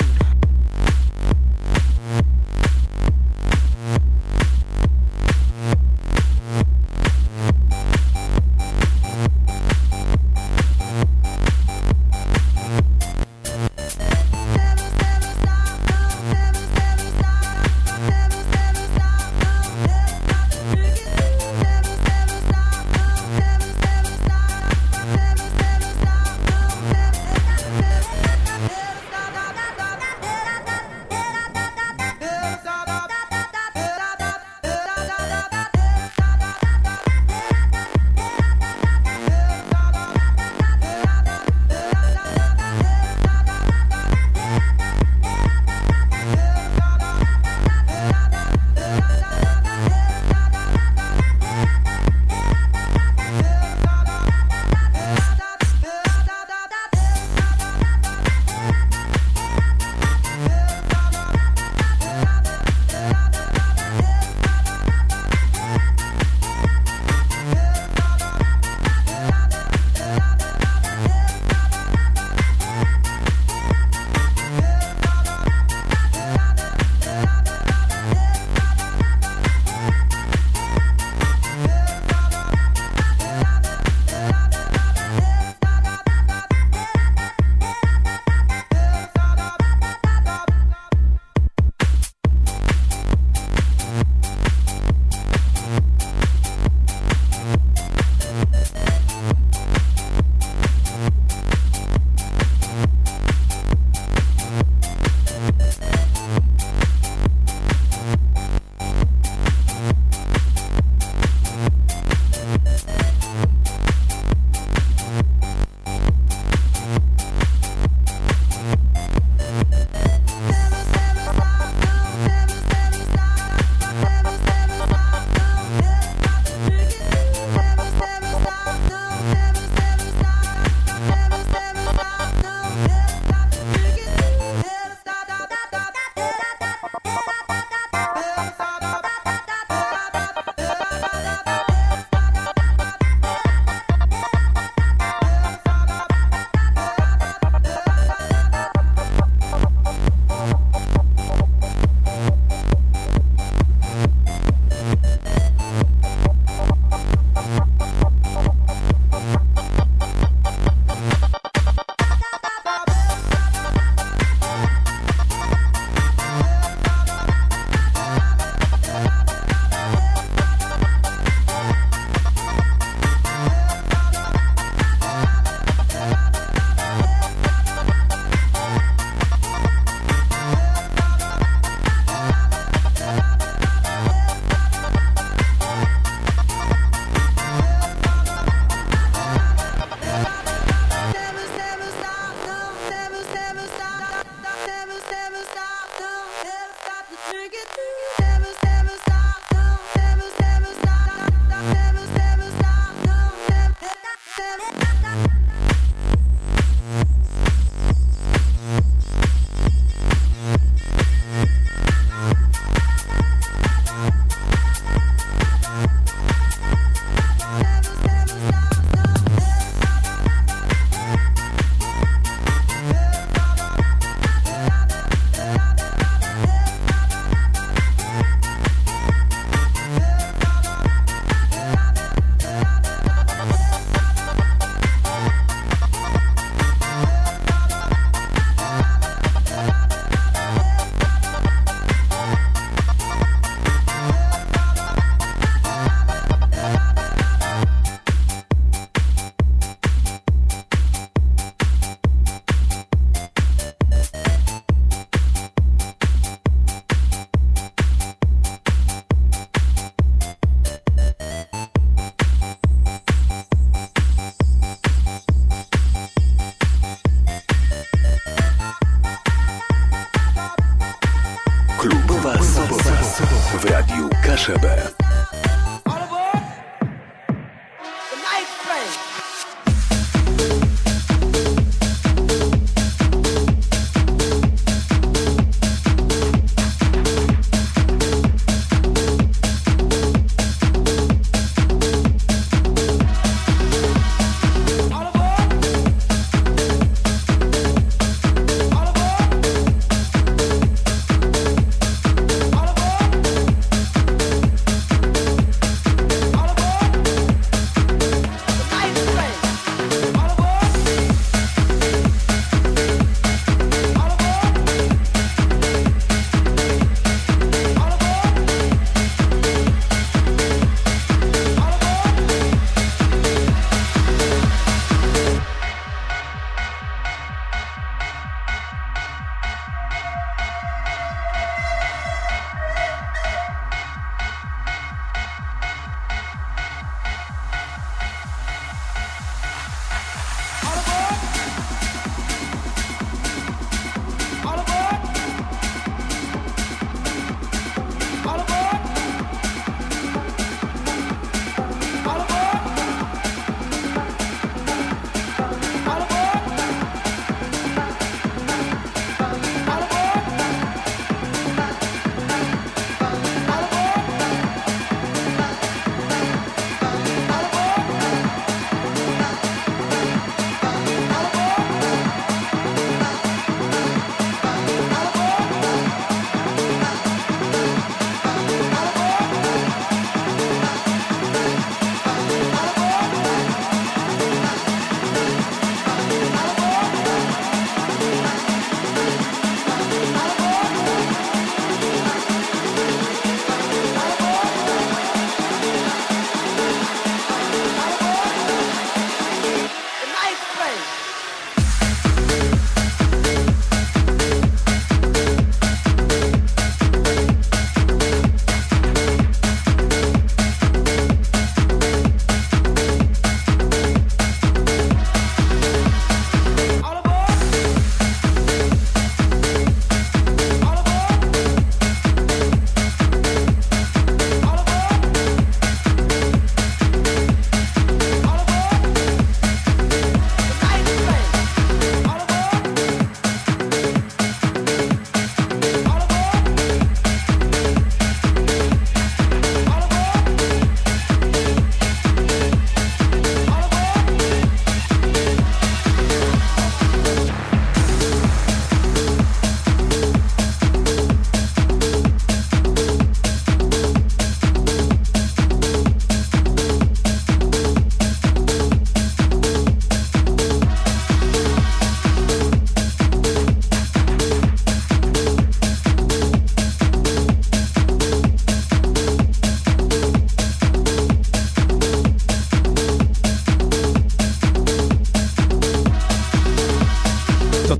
Klubowa sobota w Radiu Kaszebę.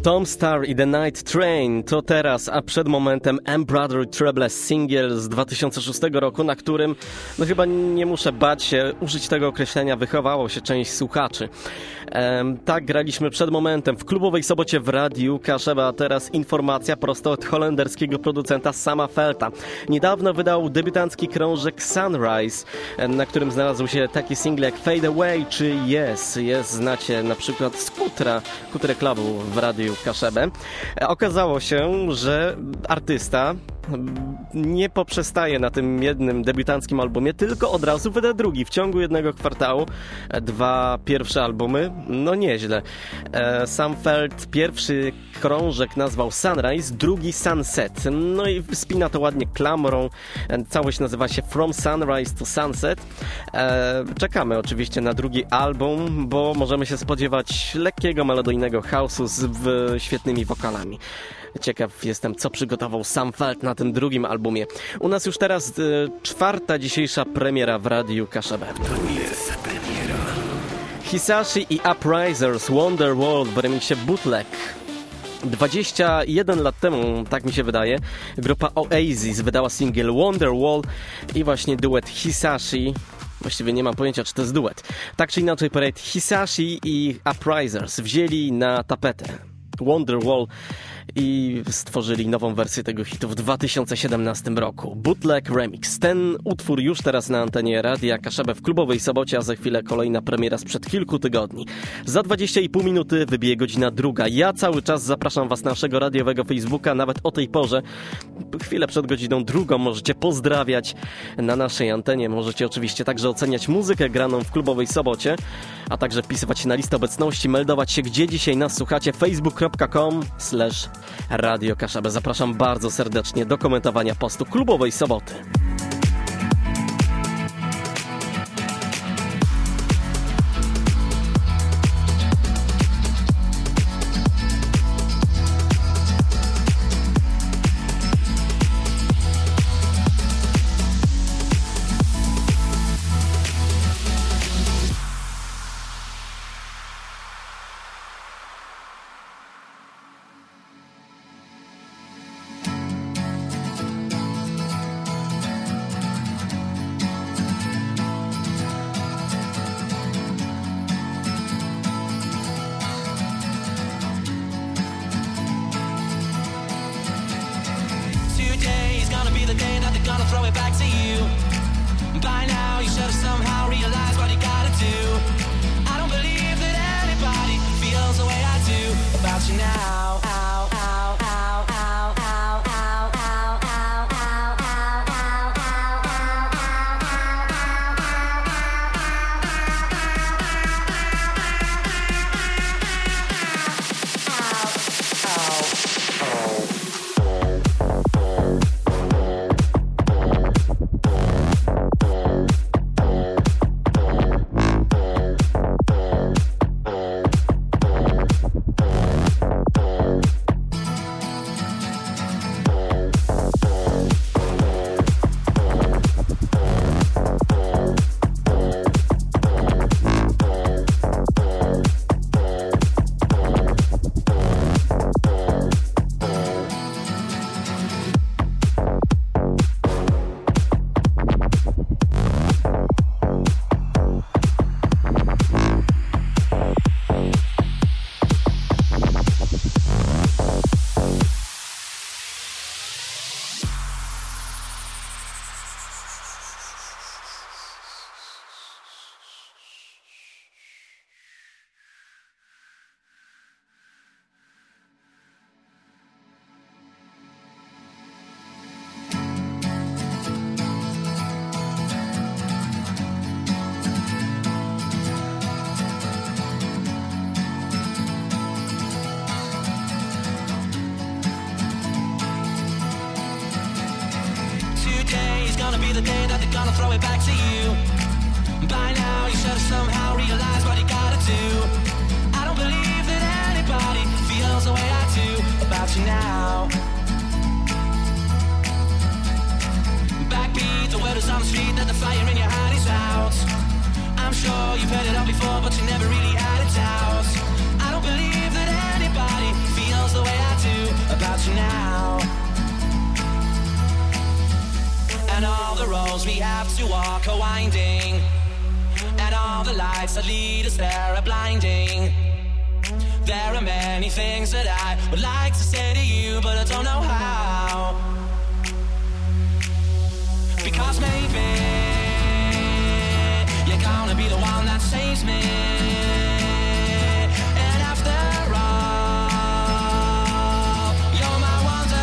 Tom Star i The Night Train to teraz, a przed momentem Embroidered Treble singiel z dwa tysiące szóstego roku, na którym, no chyba nie muszę bać się użyć tego określenia, wychowało się część słuchaczy. Ehm, tak graliśmy przed momentem w klubowej sobocie w Radiu Kaszeba, a teraz informacja prosto od holenderskiego producenta Sama Felta. Niedawno wydał debiutancki krążek Sunrise, na którym znalazł się taki single jak Fade Away czy Yes. Yes znacie na przykład z Kutra, Kutre Clubu w Radiu Kaszebę. Okazało się, że artysta nie poprzestaje na tym jednym debiutanckim albumie, tylko od razu wyda drugi. W ciągu jednego kwartału dwa pierwsze albumy, no nieźle. Sam Felt pierwszy krążek nazwał Sunrise, drugi Sunset. No i spina to ładnie klamrą. Całość nazywa się From Sunrise to Sunset. Czekamy oczywiście na drugi album, bo możemy się spodziewać lekkiego, melodyjnego house'u z w, świetnymi wokalami. Ciekaw jestem, co przygotował Sam Felt na tym drugim albumie. U nas już teraz e, czwarta dzisiejsza premiera w Radiu Kaszebę. To jest premiera. Hisashi i Uprisers Wonderworld w remiksie Bootleg. dwadzieścia jeden lat temu, tak mi się wydaje, grupa Oasis wydała singiel Wonderwall i właśnie duet Hisashi. Właściwie nie mam pojęcia, czy to jest duet. Tak czy inaczej, projekt Hisashi i Uprisers wzięli na tapetę Wonderwall i stworzyli nową wersję tego hitu w dwa tysiące siedemnastym roku. Bootleg Remix. Ten utwór już teraz na antenie Radia Kaszebę w klubowej sobocie, a za chwilę kolejna premiera sprzed kilku tygodni. Za dwadzieścia i pół minuty wybije godzina druga. Ja cały czas zapraszam Was na naszego radiowego Facebooka, nawet o tej porze. Chwilę przed godziną drugą możecie pozdrawiać na naszej antenie. Możecie oczywiście także oceniać muzykę graną w klubowej sobocie, a także wpisywać się na listę obecności, meldować się, gdzie dzisiaj nas słuchacie. facebook kropka com slash Radio Kaszebę. Zapraszam bardzo serdecznie do komentowania postu klubowej soboty. the day that they're gonna throw it back to you. By now you should have somehow realized what you gotta do. I don't believe that anybody feels the way I do about you now. Backbeat, the word is on the street that the fire in your heart is out. I'm sure you've heard it all before, but you never really had it out. I don't believe that anybody feels you now. And all the roads we have to walk are winding, and all the lights that lead us there are blinding. There are many things that I would like to say to you, but I don't know how. Because maybe you're gonna be the one that saves me. And after all, you're my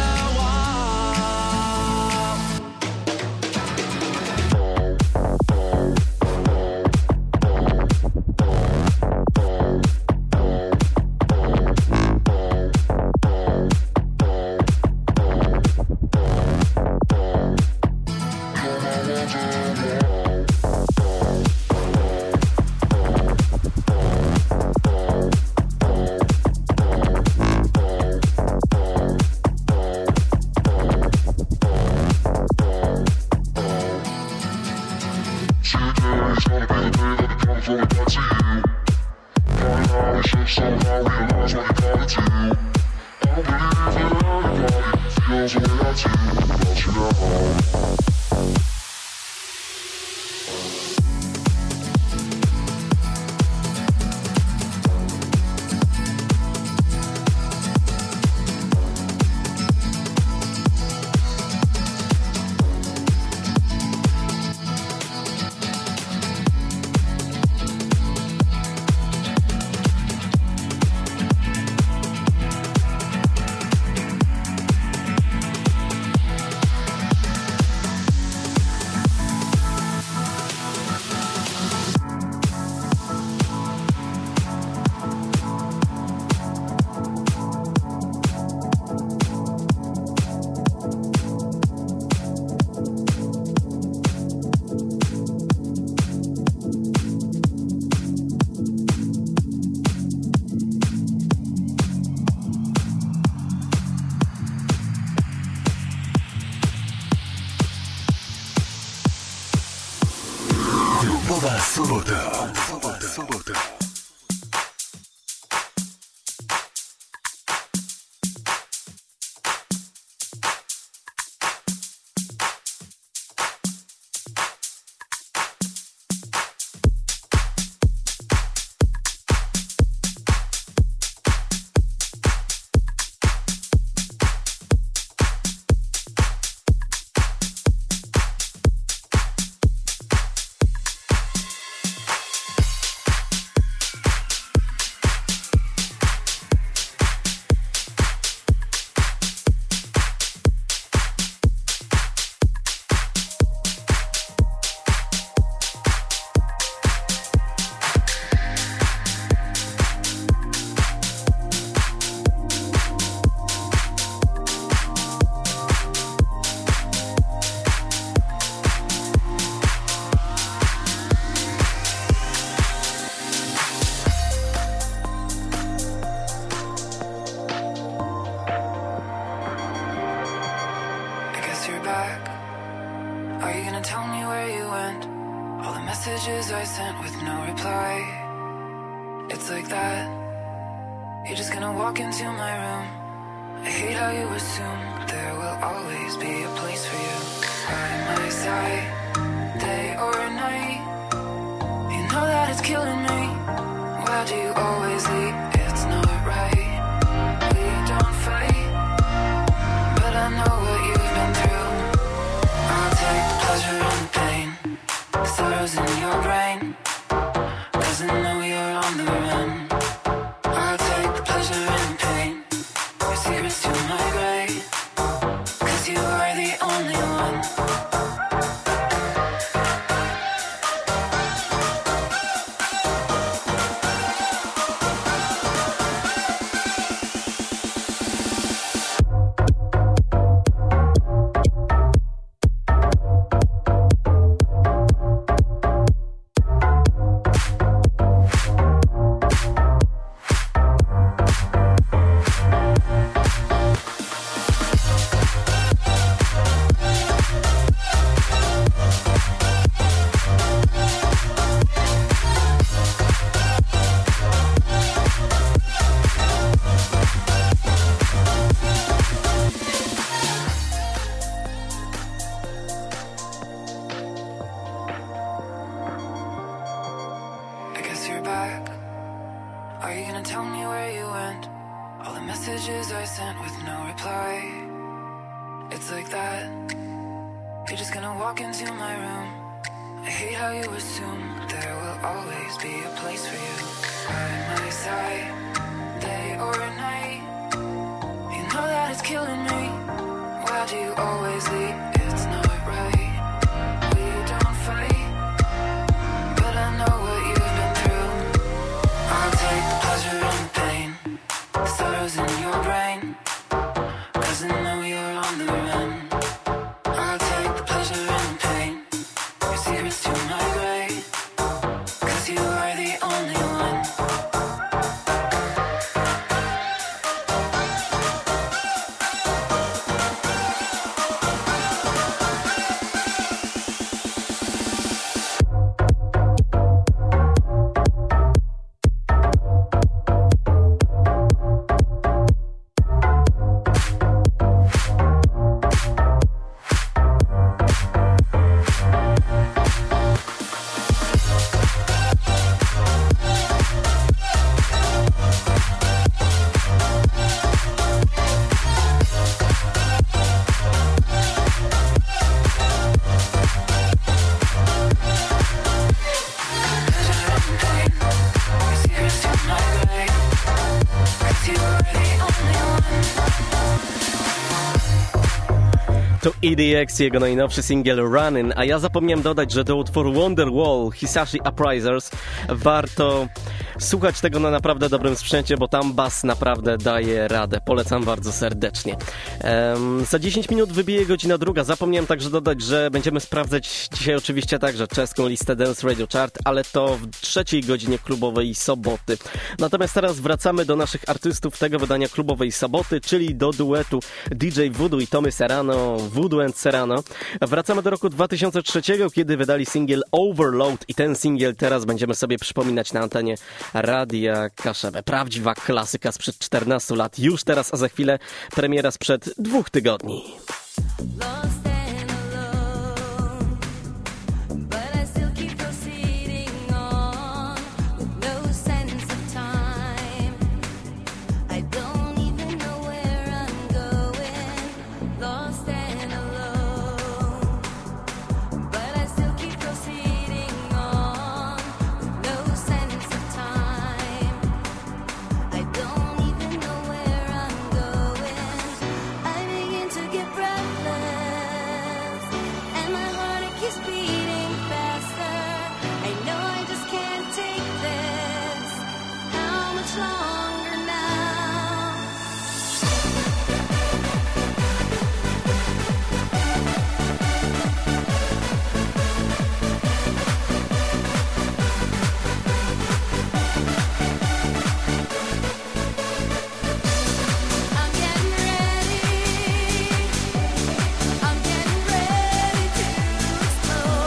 Klubowa sobota. Sobota, sobota. you are the only one. back? Are you gonna tell me where you went? All the messages I sent with no reply. It's like that. You're just gonna walk into my room. I hate how you assume there will always be a place for you by my side, day or night. You know that it's killing me. Why do you always leave? It's not right. We don't fight, but I know what you've been through. I'll take the pleasure and the pain, the sorrows in your brain, 'cause I know you're on the run. I'll take the pleasure and the pain, your secrets to my grave, 'cause you are the only one. To E D X, jego najnowszy singiel Runnin', a ja zapomniałem dodać, że do utworu Wonderwall Hisashi Uprisers warto słuchać tego na naprawdę dobrym sprzęcie, bo tam bas naprawdę daje radę. Polecam bardzo serdecznie. Um, za dziesięć minut wybije godzina druga. Zapomniałem także dodać, że będziemy sprawdzać dzisiaj oczywiście także czeską listę Dance Radio Chart, ale to w trzeciej godzinie klubowej soboty. Natomiast teraz wracamy do naszych artystów tego wydania klubowej soboty, czyli do duetu D J Voodoo i Tommy Serrano, Voodoo and Serrano. Wracamy do roku dwa tysiące trzeciego, kiedy wydali singiel Overload i ten singiel teraz będziemy sobie przypominać na antenie Radia Kaszebę. Prawdziwa klasyka sprzed czternastu lat. Już teraz, a za chwilę premiera sprzed dwóch tygodni. I'm getting ready to explode.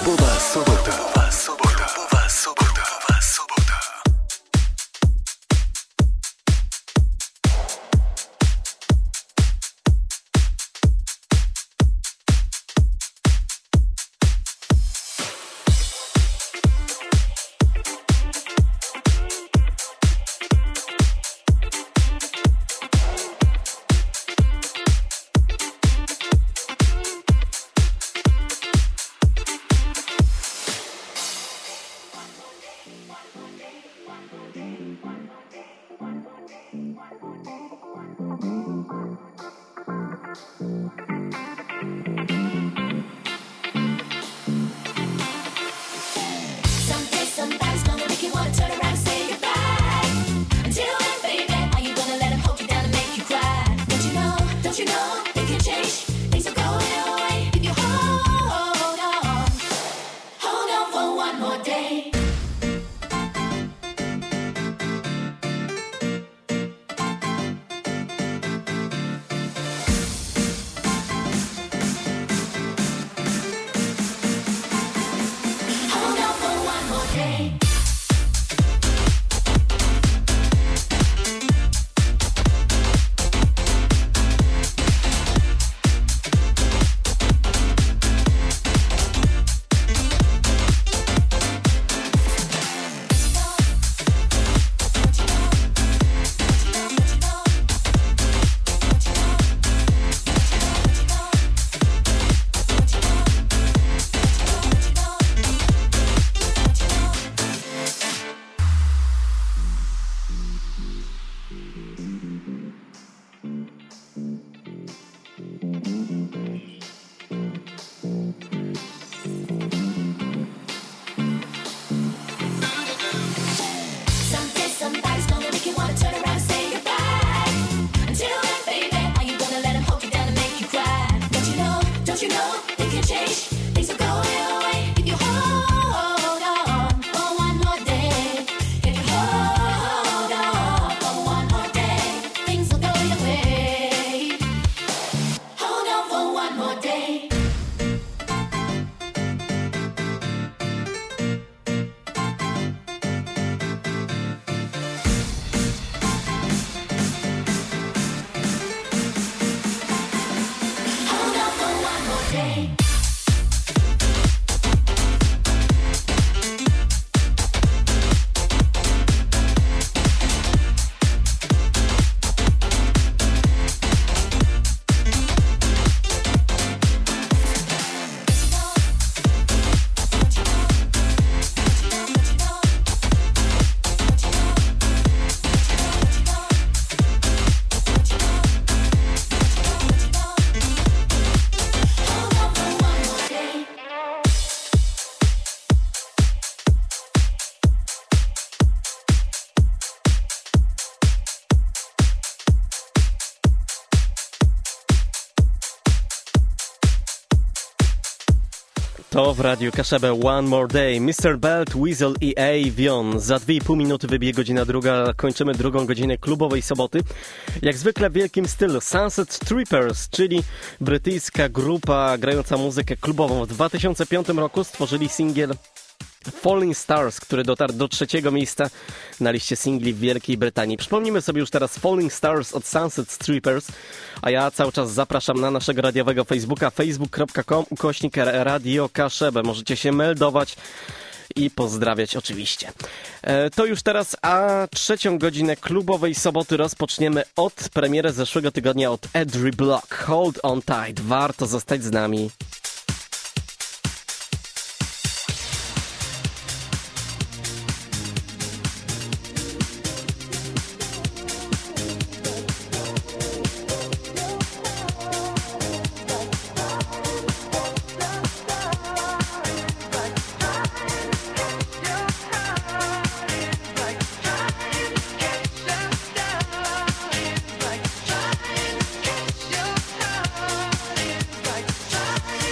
Klubowa sobota. Klubowa sobota. Klubowa sobota. Klubowa sobota. Someday somebody's gonna make you wanna turn around and say goodbye. Until then, baby, are you gonna let him hold you down and make you cry? Don't you know, don't you know, it can change. Things will go your way if you hold on. Hold on for one more day. Hold on for one more day. Someday somebody's gonna make you wanna turn around and say goodbye. Until then, baby, are you gonna let him hold you down and make you cry? Don't you know, don't you know, it can change. Things will go your way if you hold on for one more day. If you hold on for one more day, things will go your way. Hold on for one more day. Hold on for one more day. To w Radiu Kaszebę One More Day. mister Belt, Weasel i Avion. Za dwie i pół minuty wybije godzina druga. Kończymy drugą godzinę klubowej soboty. Jak zwykle w wielkim stylu Sunset Strippers, czyli brytyjska grupa grająca muzykę klubową. W dwa tysiące piątym roku stworzyli singiel Falling Stars, który dotarł do trzeciego miejsca na liście singli w Wielkiej Brytanii. Przypomnijmy sobie już teraz Falling Stars od Sunset Strippers, a ja cały czas zapraszam na naszego radiowego Facebooka facebook kropka com ukośnik Radio Kaszebę. Możecie się meldować i pozdrawiać oczywiście. E, to już teraz, a trzecią godzinę klubowej soboty rozpoczniemy od premiery zeszłego tygodnia od Edry Block. Hold on tight, warto zostać z nami. Like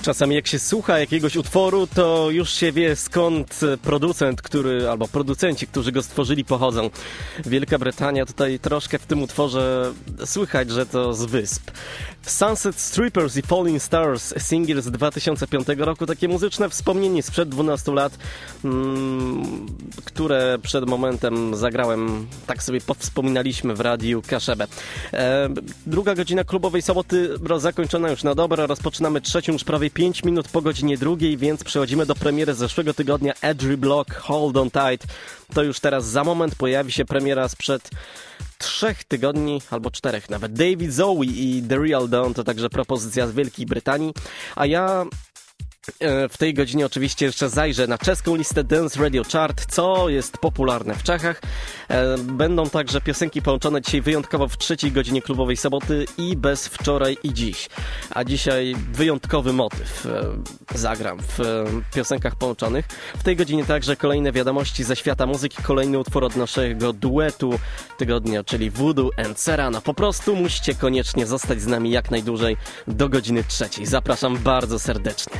Czasami jak się słucha jakiegoś utworu, to już się wie, skąd producent, który, albo producenci, którzy go stworzyli, pochodzą. Wielka Brytania, tutaj troszkę w tym utworze słychać, że to z wysp. Sunset Strippers i Falling Stars, singiel z dwa tysiące piątego roku, takie muzyczne wspomnienie sprzed dwunastu lat, mm, które przed momentem zagrałem, tak sobie powspominaliśmy w Radiu Kaszebę. E, druga godzina klubowej soboty zakończona już na dobre, rozpoczynamy trzecią już prawie pięć minut po godzinie drugiej, więc przechodzimy do premiery z zeszłego tygodnia, Edry Block, Hold On Tight. To już teraz za moment pojawi się premiera sprzed trzech tygodni, albo czterech nawet. David Zoe i The Real Dawn to także propozycja z Wielkiej Brytanii, a ja w tej godzinie oczywiście jeszcze zajrzę na czeską listę Dance Radio Chart, co jest popularne w Czechach. Będą także piosenki połączone dzisiaj wyjątkowo w trzeciej godzinie klubowej soboty i bez wczoraj i dziś. A dzisiaj wyjątkowy motyw zagram w piosenkach połączonych. W tej godzinie także kolejne wiadomości ze świata muzyki, kolejny utwór od naszego duetu tygodnia, czyli Voodoo and Serrano. Po prostu musicie koniecznie zostać z nami jak najdłużej do godziny trzeciej. Zapraszam bardzo serdecznie.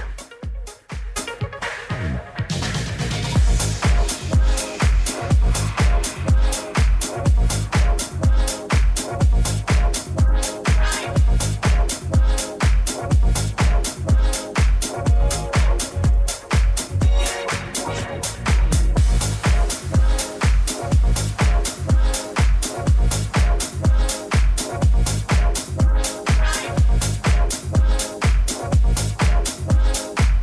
We'll be right back.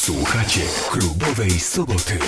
Słuchacie Klubowej Soboty.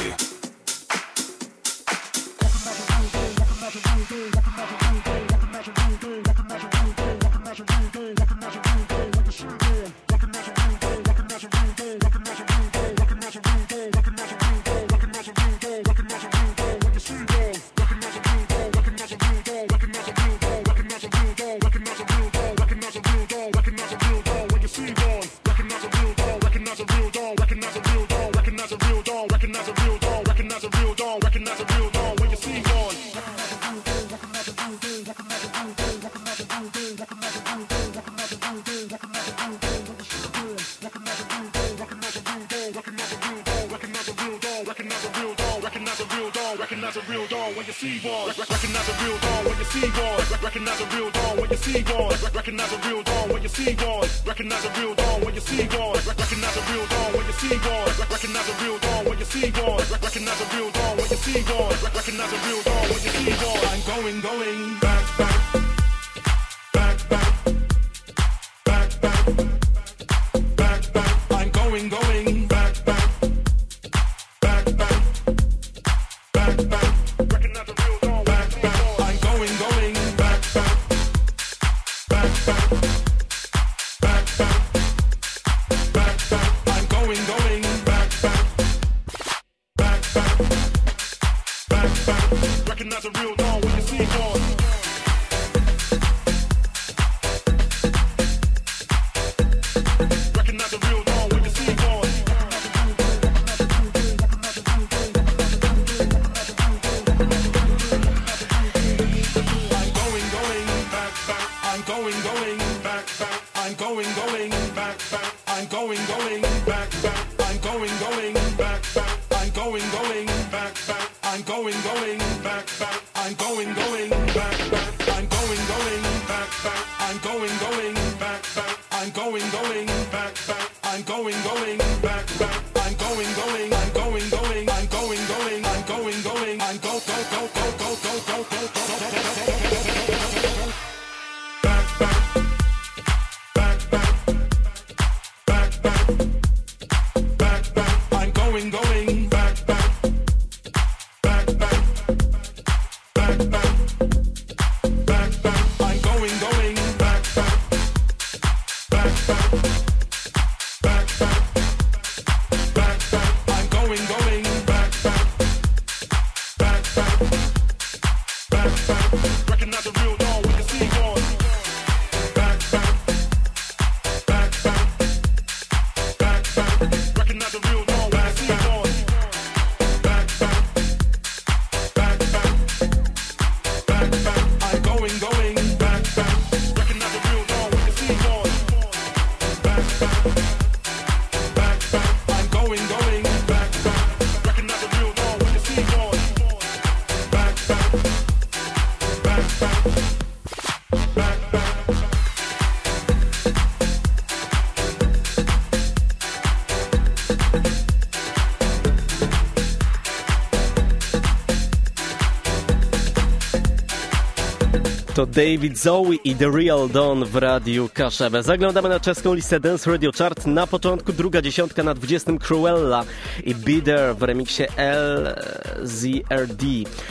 To David Zoe i The Real Dawn w Radiu Kaszebę. Zaglądamy na czeską listę Dance Radio Chart. Na początku druga dziesiątka, na dwudziestym Cruella i Be There w remiksie L Z R D.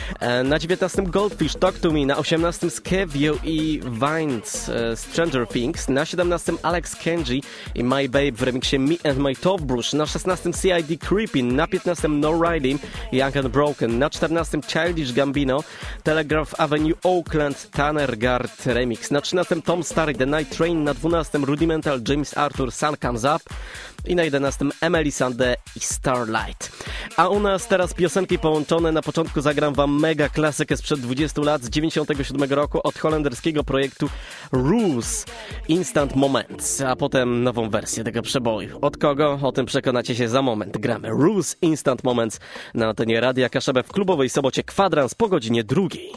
Na dziewiętnastym Goldfish Talk To Me, na osiemnastym Skevio i Vines Stranger Things, na siedemnastym Alex Kenji i My Babe w remiksie Me and My Top Brush, na szesnastym C I D Creepin, na piętnastym No Riding Young and Broken, na czternastym Childish Gambino, Telegraph Avenue Oakland Tannergard Remix, na trzynastym Tom Stark The Night Train, na dwunastym Rudimental James Arthur Sun Comes Up i na jedenastym Emily Sandé i Starlight. A u nas teraz piosenki połączone. Na początku zagram wam mega klasykę sprzed dwudziestu lat, z dziewięćdziesiątego siódmego roku od holenderskiego projektu Roos, Instant Moments, a potem nową wersję tego przeboju. Od kogo? O tym przekonacie się za moment. Gramy Roos, Instant Moments na antenie Radia Kaszebę w klubowej sobocie kwadrans po godzinie drugiej.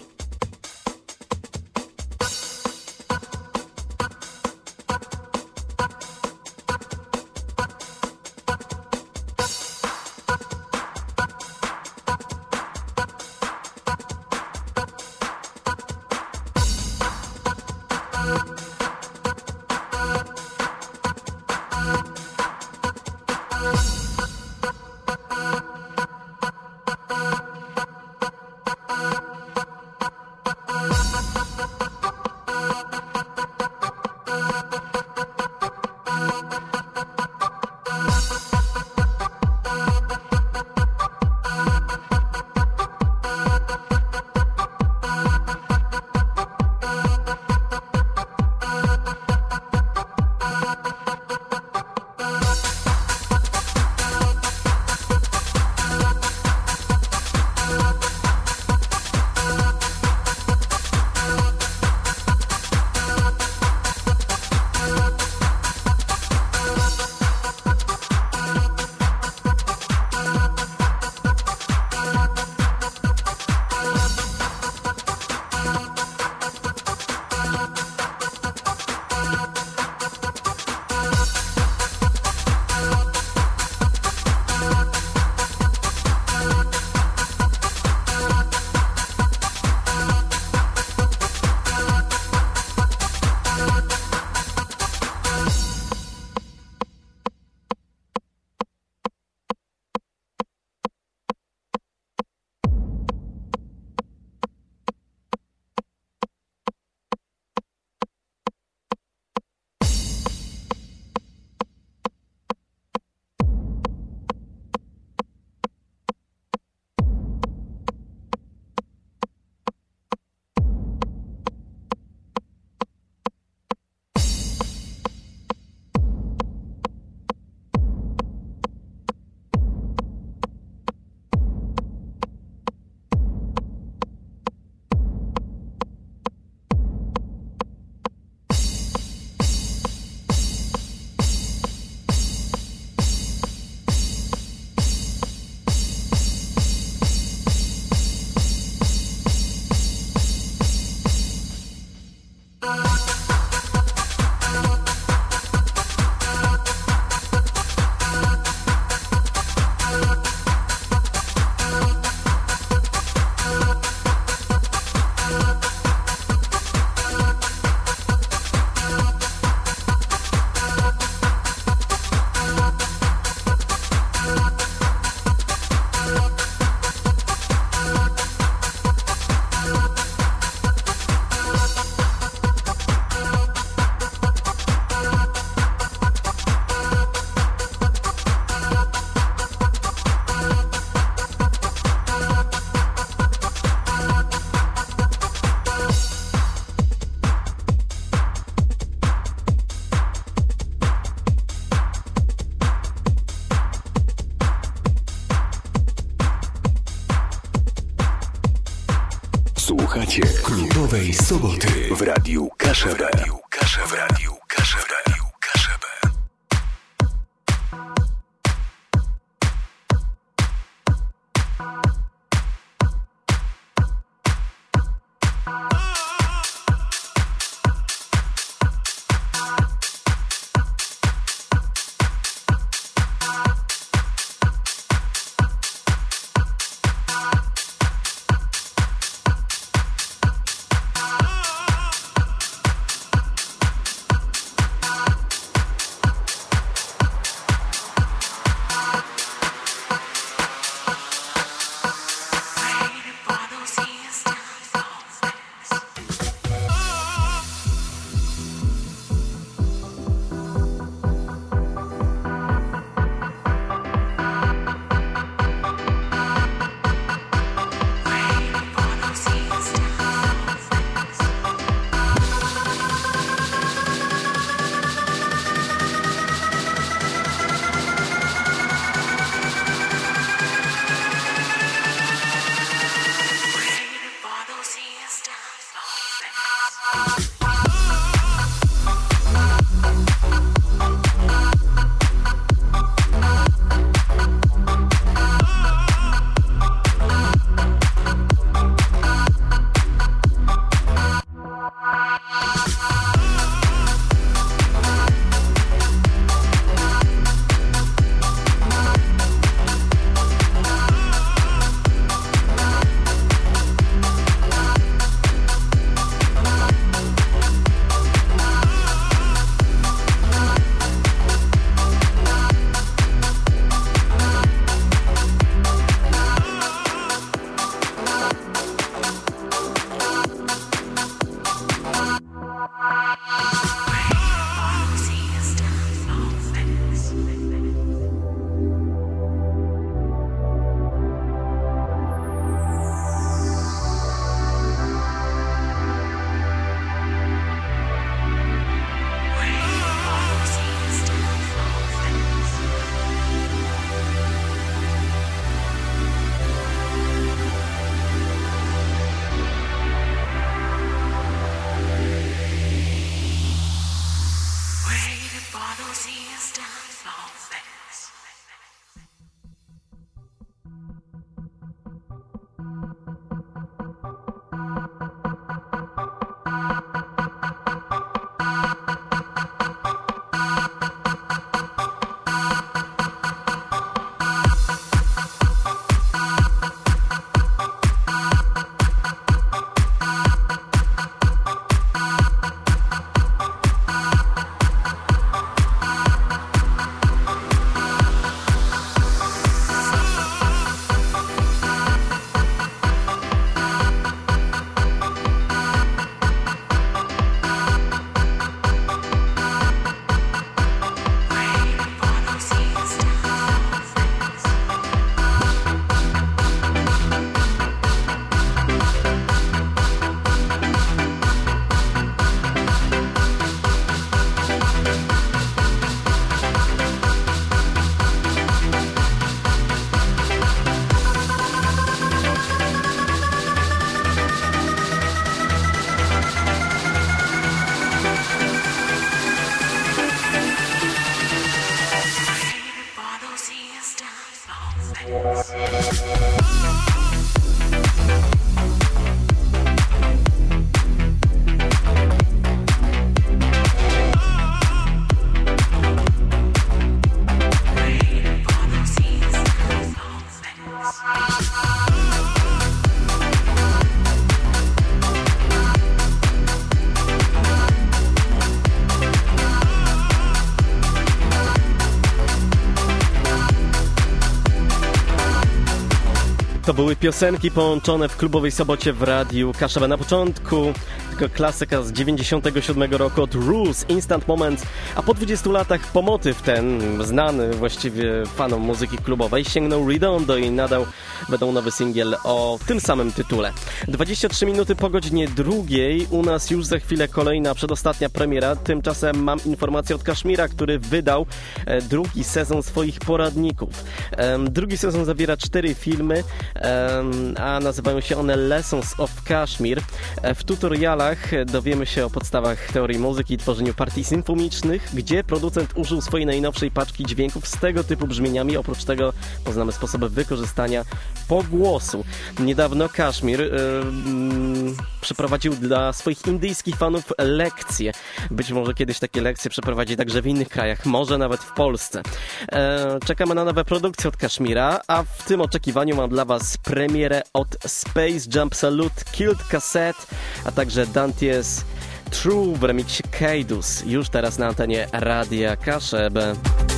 Słuchacie klubowej soboty w Radiu Kaszebę. W Radiu Kaszebę. W Radiu Kaszebę. To były piosenki połączone w klubowej sobocie w Radiu Kaszebę. Na początku tylko klasyka z dziewięćdziesiątego siódmego roku od Rules, Instant Moments, a po dwudziestu latach po motyw ten, znany właściwie fanom muzyki klubowej, sięgnął Redondo i nadał będą nowy singiel o tym samym tytule. dwadzieścia trzy minuty po godzinie drugiej, u nas już za chwilę kolejna, przedostatnia premiera. Tymczasem mam informację od Kaszmira, który wydał e, drugi sezon swoich poradników. E, drugi sezon zawiera cztery filmy, em, a nazywają się one Lessons of Kashmir. E, W tutorialach dowiemy się o podstawach teorii muzyki i tworzeniu partii symfonicznych, gdzie producent użył swojej najnowszej paczki dźwięków z tego typu brzmieniami. Oprócz tego poznamy sposoby wykorzystania pogłosu. Niedawno Kashmir e, mm, przeprowadził dla swoich indyjskich fanów lekcje. Być może kiedyś takie lekcje przeprowadzi także w innych krajach, może nawet w Polsce. E, czekamy na nowe produkcje od Kashmira, a w tym oczekiwaniu mam dla Was premierę od Space Jump Salute Killed Cassette, a także Dante's True w remiksie Kaidus. Już teraz na antenie Radia Kaszebę.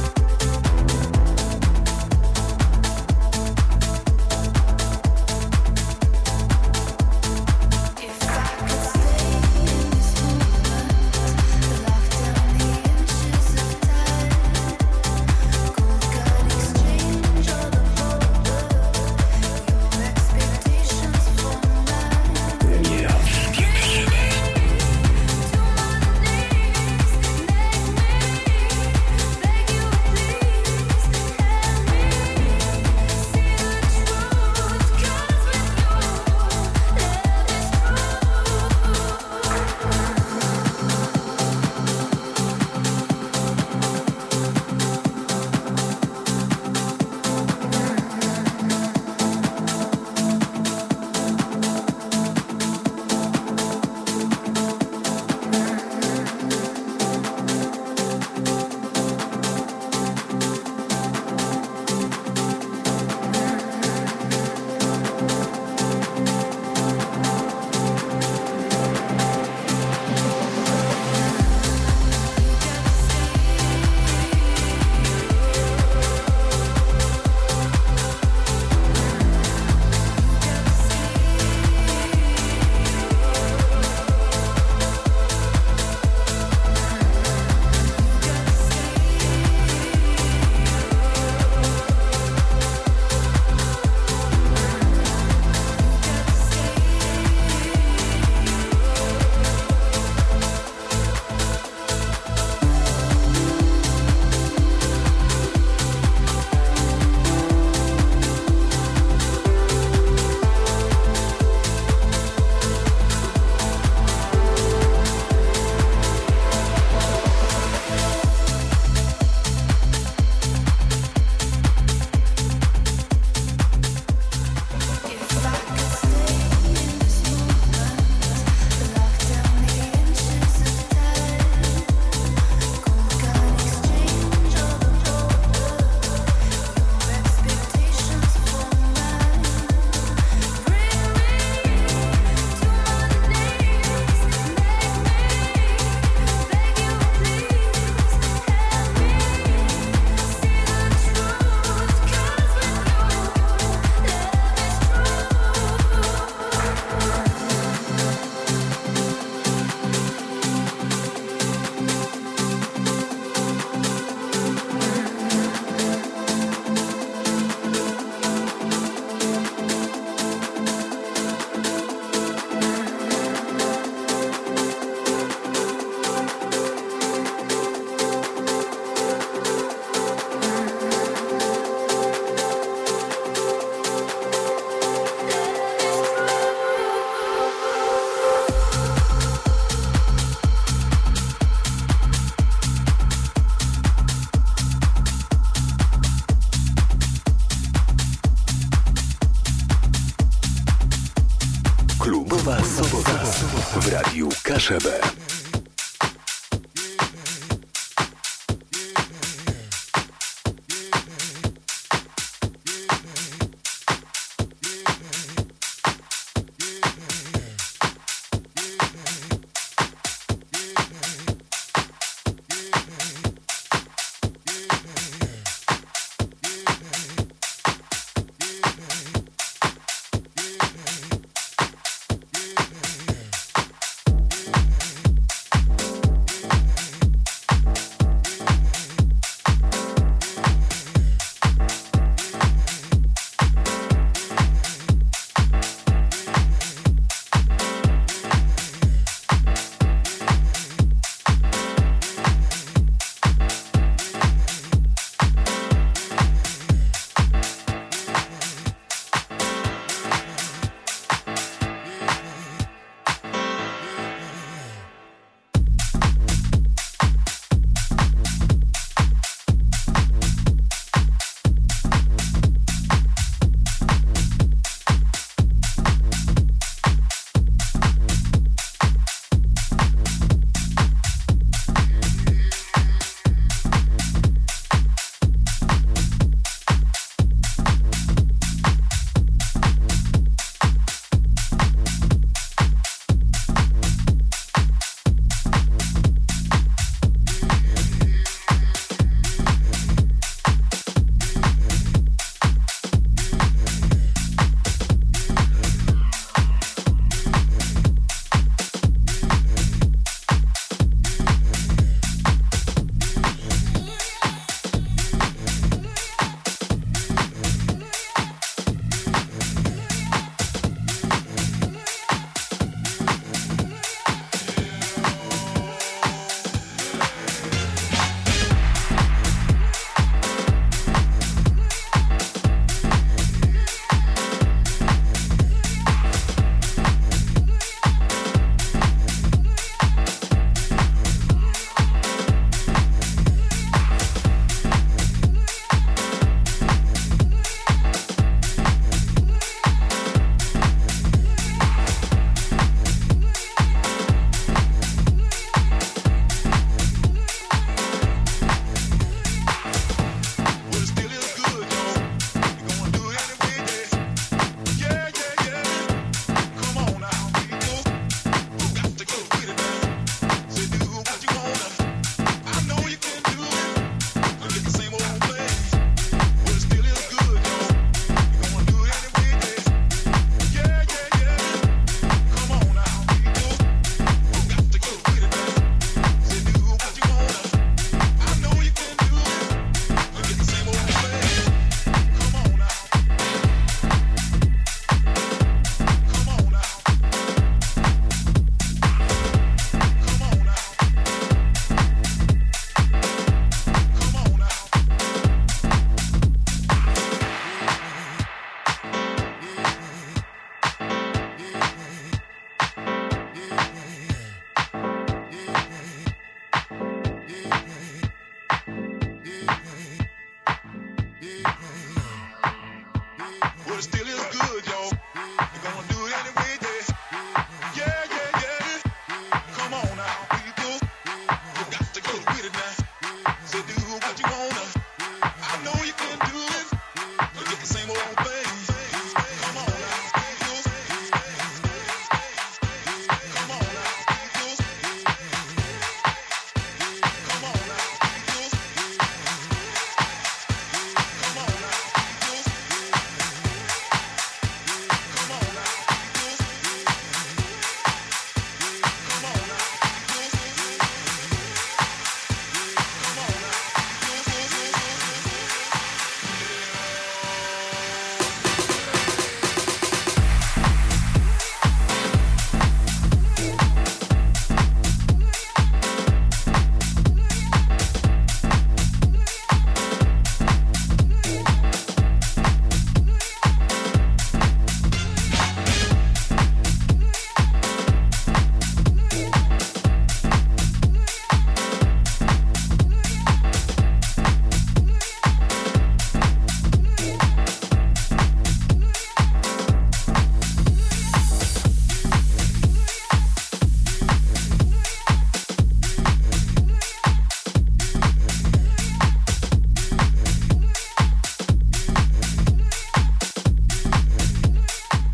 Klubowa sobota w Radiu Kaszebę.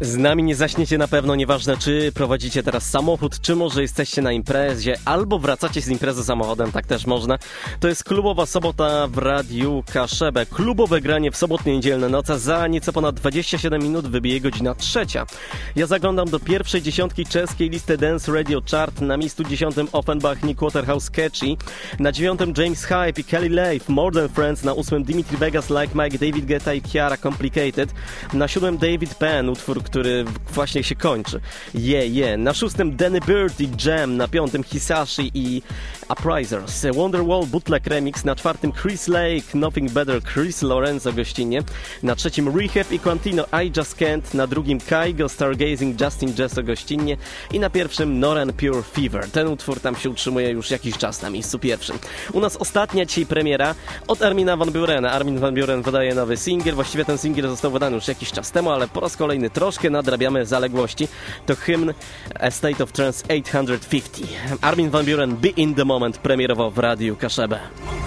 Z nami nie zaśniecie na pewno, nieważne czy prowadzicie teraz samochód, czy może jesteście na imprezie, albo wracacie z imprezy samochodem, tak też można. To jest klubowa sobota w Radiu Kaszebę. Klubowe granie w sobotnie niedzielne noce. Za nieco ponad dwadzieścia siedem minut wybije godzina trzecia. Ja zaglądam do pierwszej dziesiątki czeskiej listy Dance Radio Chart. Na miejscu dziesiątym Offenbach, Nick Waterhouse, Catchy. Na dziewiątym James Hype i Kelly Leif, More Than Friends. Na ósmym Dimitri Vegas, Like Mike, David Guetta i Chiara, Complicated. Na siódmym David Penn, utwór, który właśnie się kończy. Yeah, yeah. Na szóstym Danny Bird i Jam. Na piątym Hisashi i Uprisers. Wonderwall Bootleg Remix. Na czwartym Chris Lake, Nothing Better, Chris Lorenzo gościnnie. Na trzecim Rehab i Quantino, I Just Can't. Na drugim Kaigo, Stargazing, Justin Jesso gościnnie. I na pierwszym Noran Pure Fever. Ten utwór tam się utrzymuje już jakiś czas na miejscu pierwszym. U nas ostatnia dzisiaj premiera od Armina van Burena. Armin van Buren wydaje nowy singiel. Właściwie ten singiel został wydany już jakiś czas temu, ale po raz kolejny troszkę nadrabiamy zaległości. To hymn A State of Trance osiemset pięćdziesiąt. Armin van Buren, Be in the Moment, premierował w Radiu Kaszebę.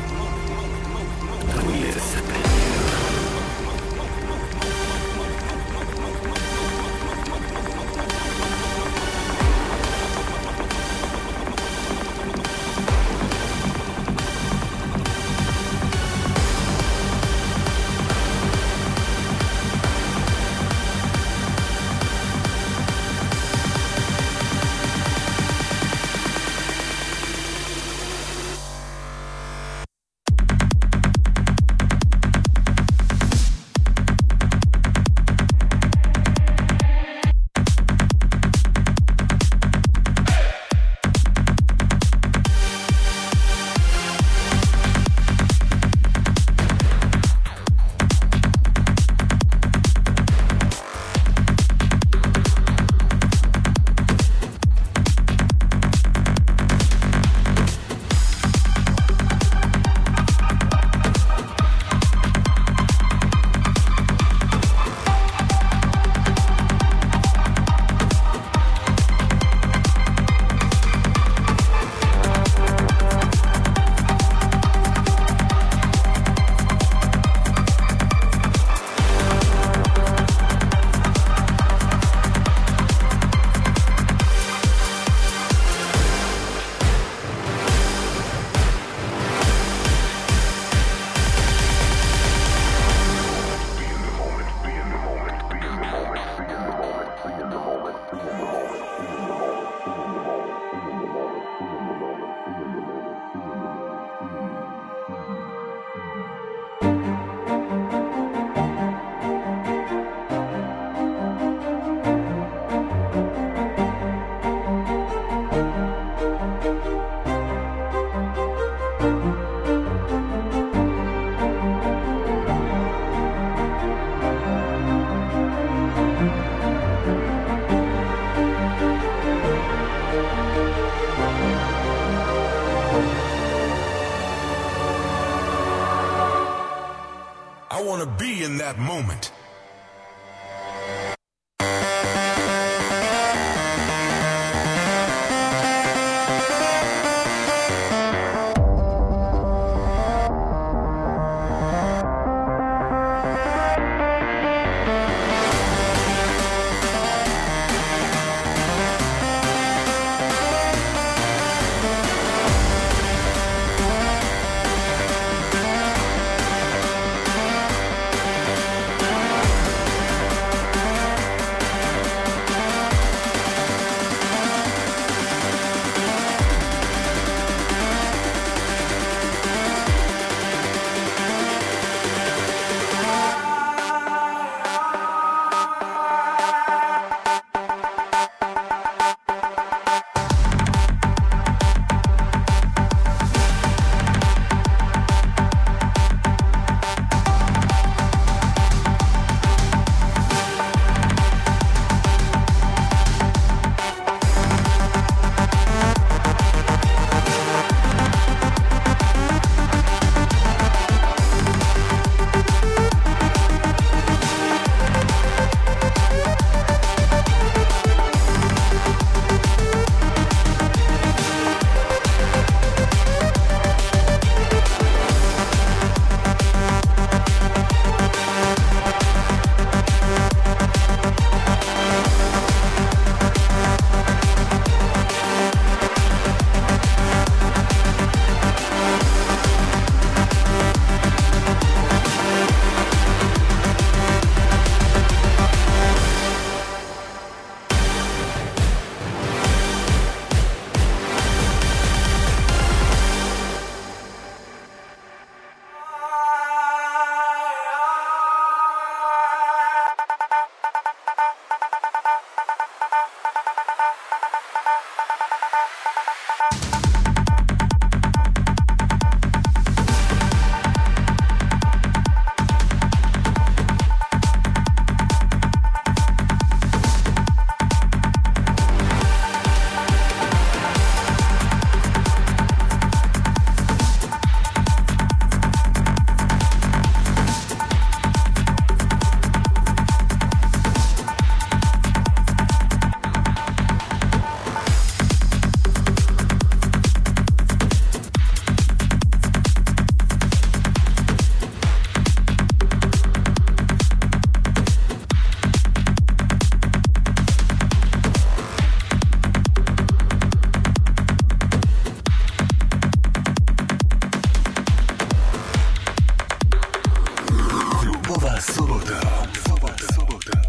I want to be in that moment. I sobota. Sobota, sobota.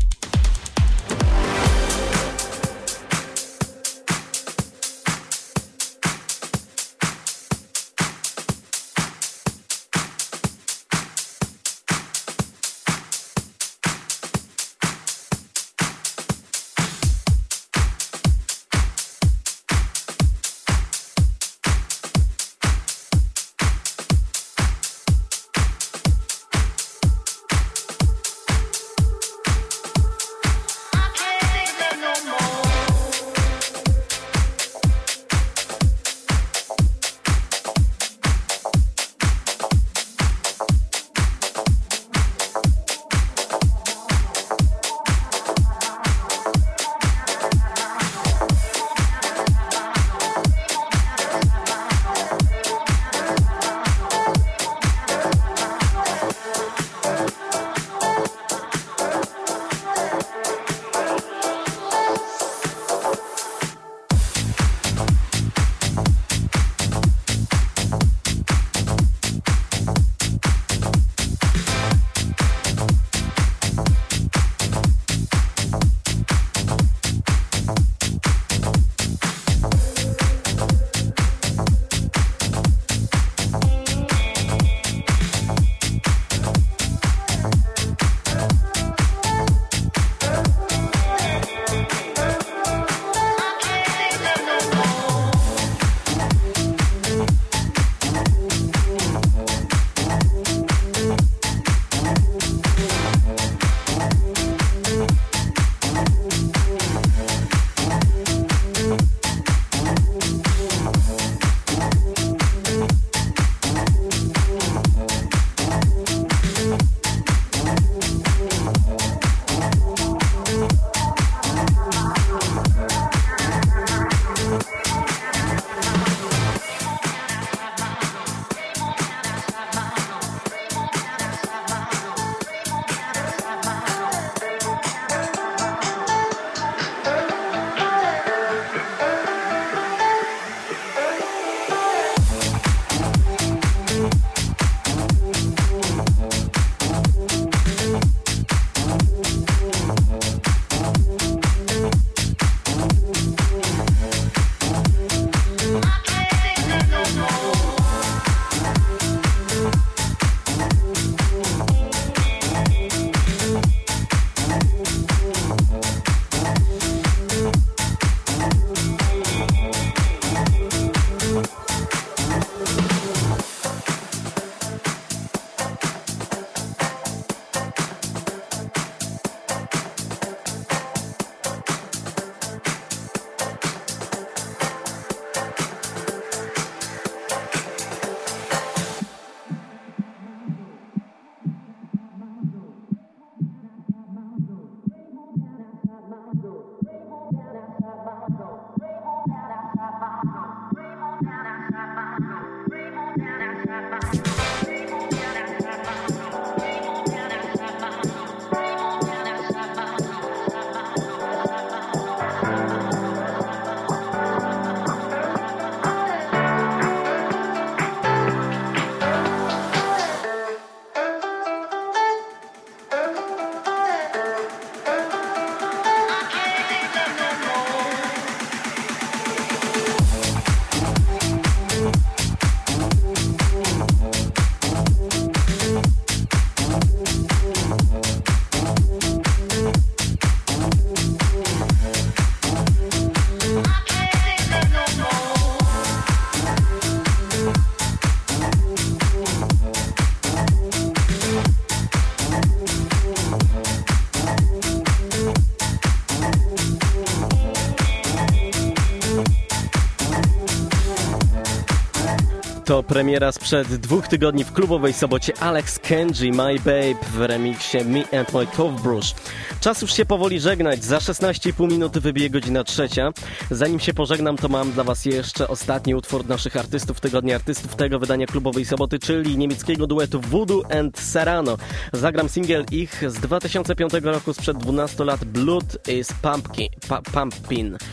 To premiera sprzed dwóch tygodni w klubowej sobocie Alex Kenji, My Babe w remiksie Me and My Toothbrush. Czas już się powoli żegnać. Za szesnaście i pół minuty wybije godzina trzecia. Zanim się pożegnam, to mam dla Was jeszcze ostatni utwór naszych artystów tygodnia, artystów tego wydania klubowej soboty, czyli niemieckiego duetu Voodoo and Serrano. Zagram singiel ich z dwa tysiące piątego roku, sprzed dwunastu lat, Blood is Pumpkin. Pa, Pumpkin.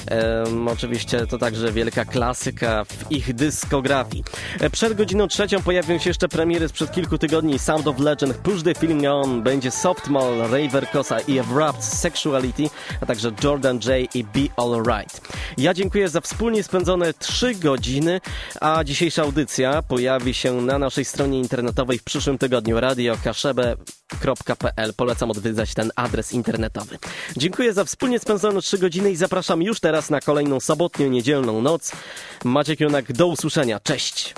Ehm, oczywiście to także wielka klasyka w ich dyskografii. E, Przed godziną trzecią pojawią się jeszcze premiery sprzed kilku tygodni. Sound of Legend, Push the Feeling On, będzie Softmal, Raver Kosa i Abrupt Sexuality, a także Jordan J i Be Alright. Ja dziękuję za wspólnie spędzone trzy godziny, a dzisiejsza audycja pojawi się na naszej stronie internetowej w przyszłym tygodniu radio kaszebę kropka pe el. Polecam odwiedzać ten adres internetowy. Dziękuję za wspólnie spędzone trzy godziny i zapraszam już teraz na kolejną sobotnią, niedzielną noc. Maciek Jonak, do usłyszenia. Cześć!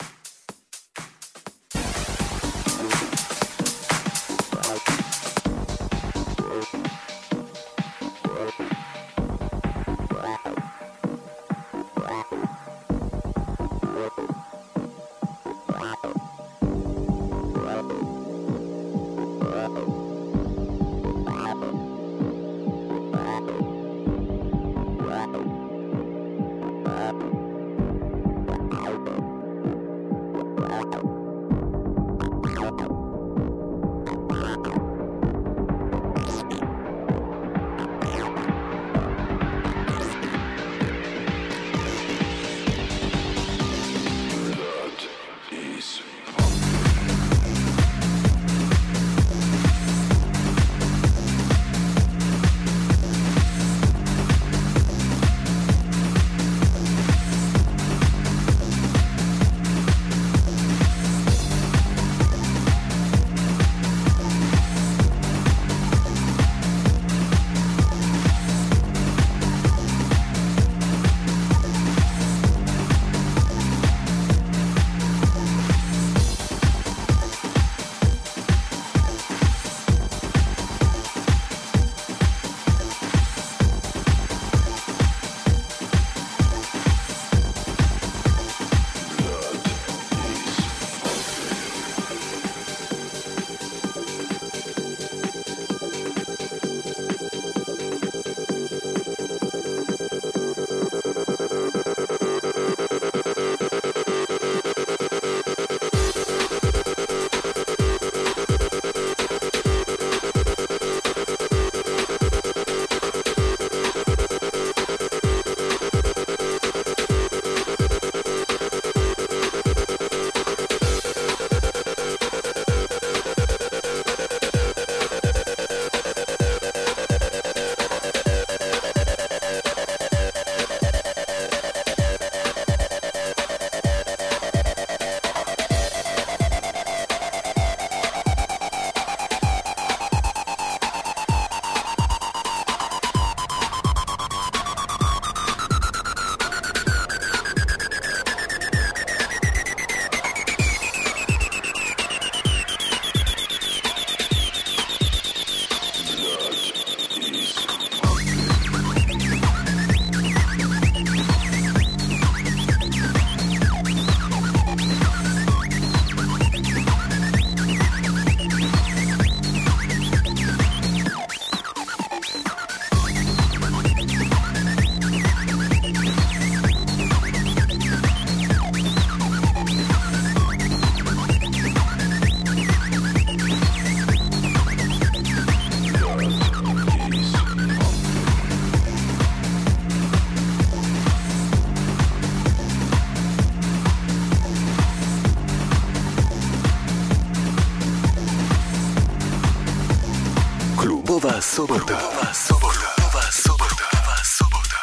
Klubowa sobota. Klubowa sobota. Klubowa sobota. Klubowa sobota.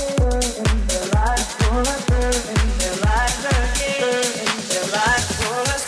Life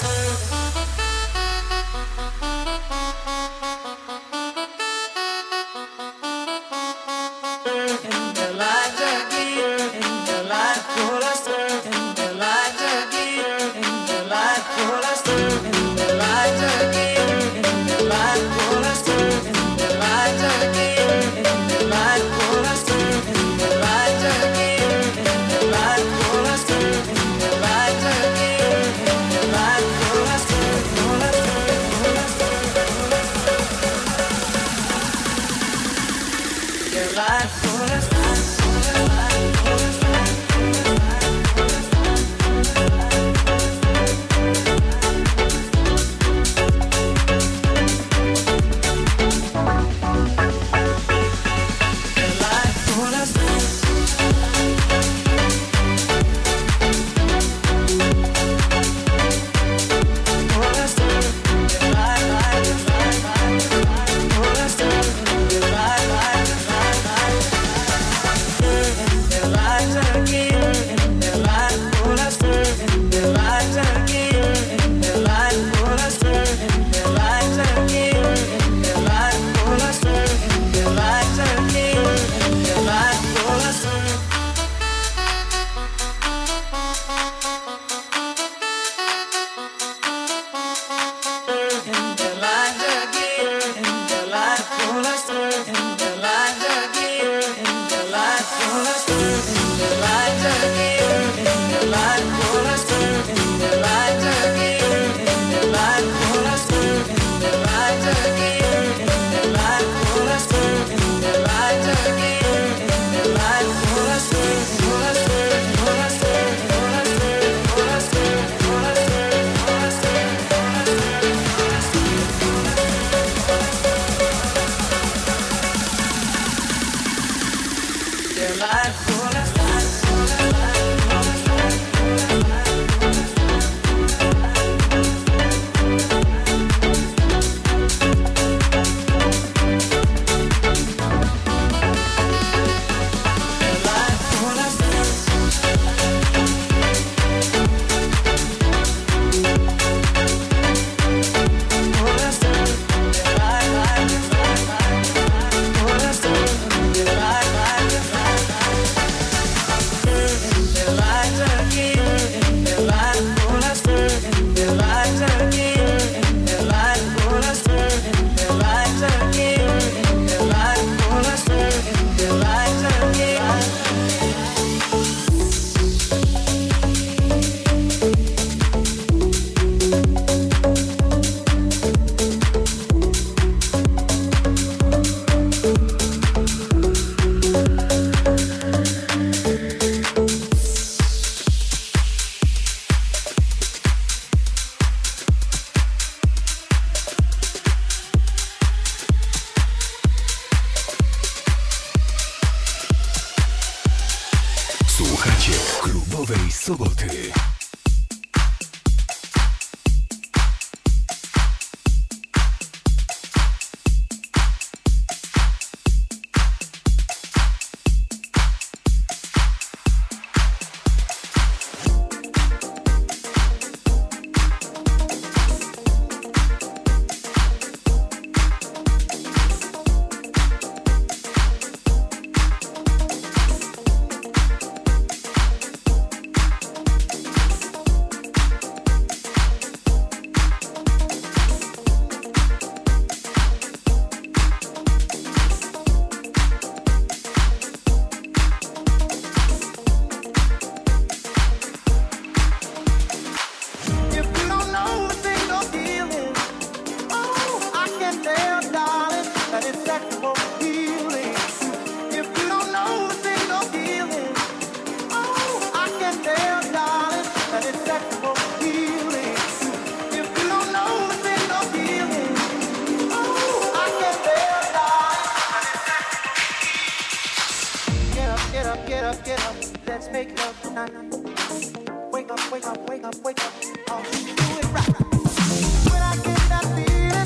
wake up, wake up, wake up. Oh, do it right. When I get that feeling,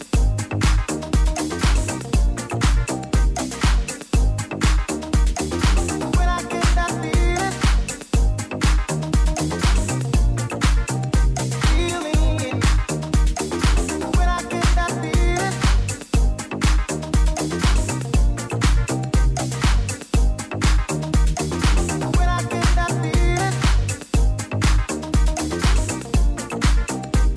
when I get that feeling, feeling. When I get that feeling, when I get that feeling.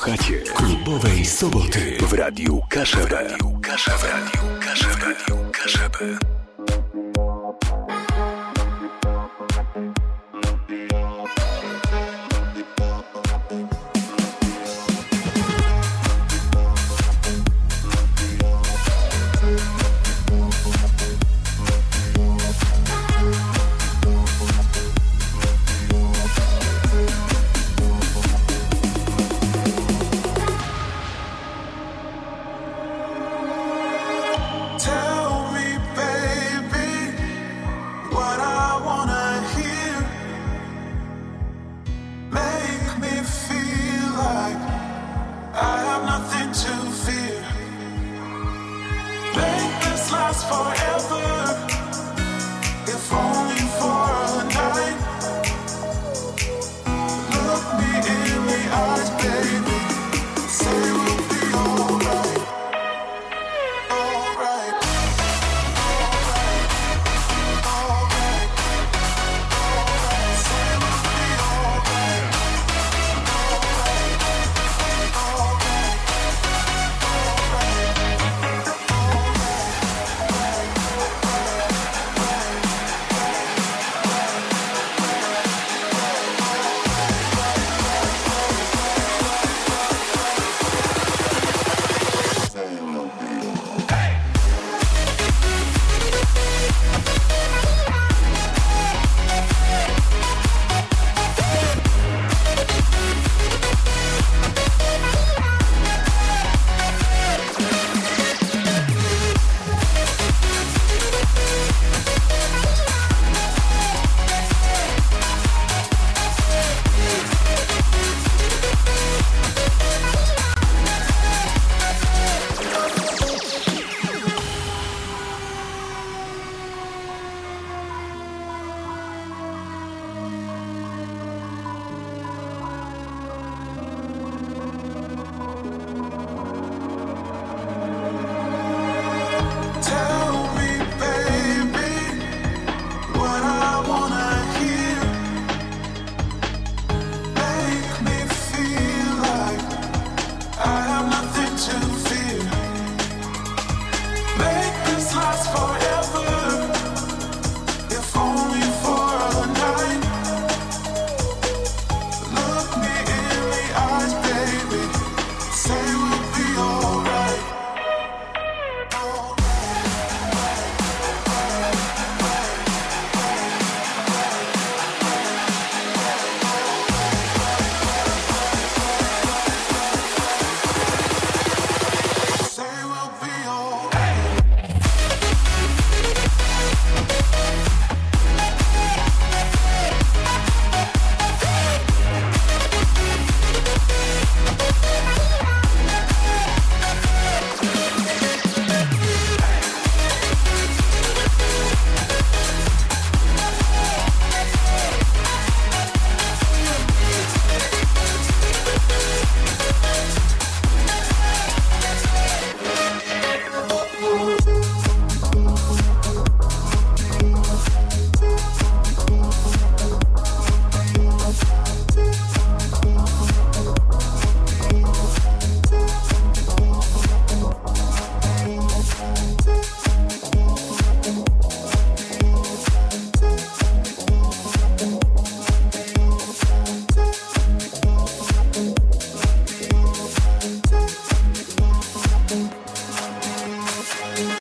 Słuchacie klubowej soboty w Radiu Kaszebę. W Radiu Kaszebę. W Radiu Kaszebę.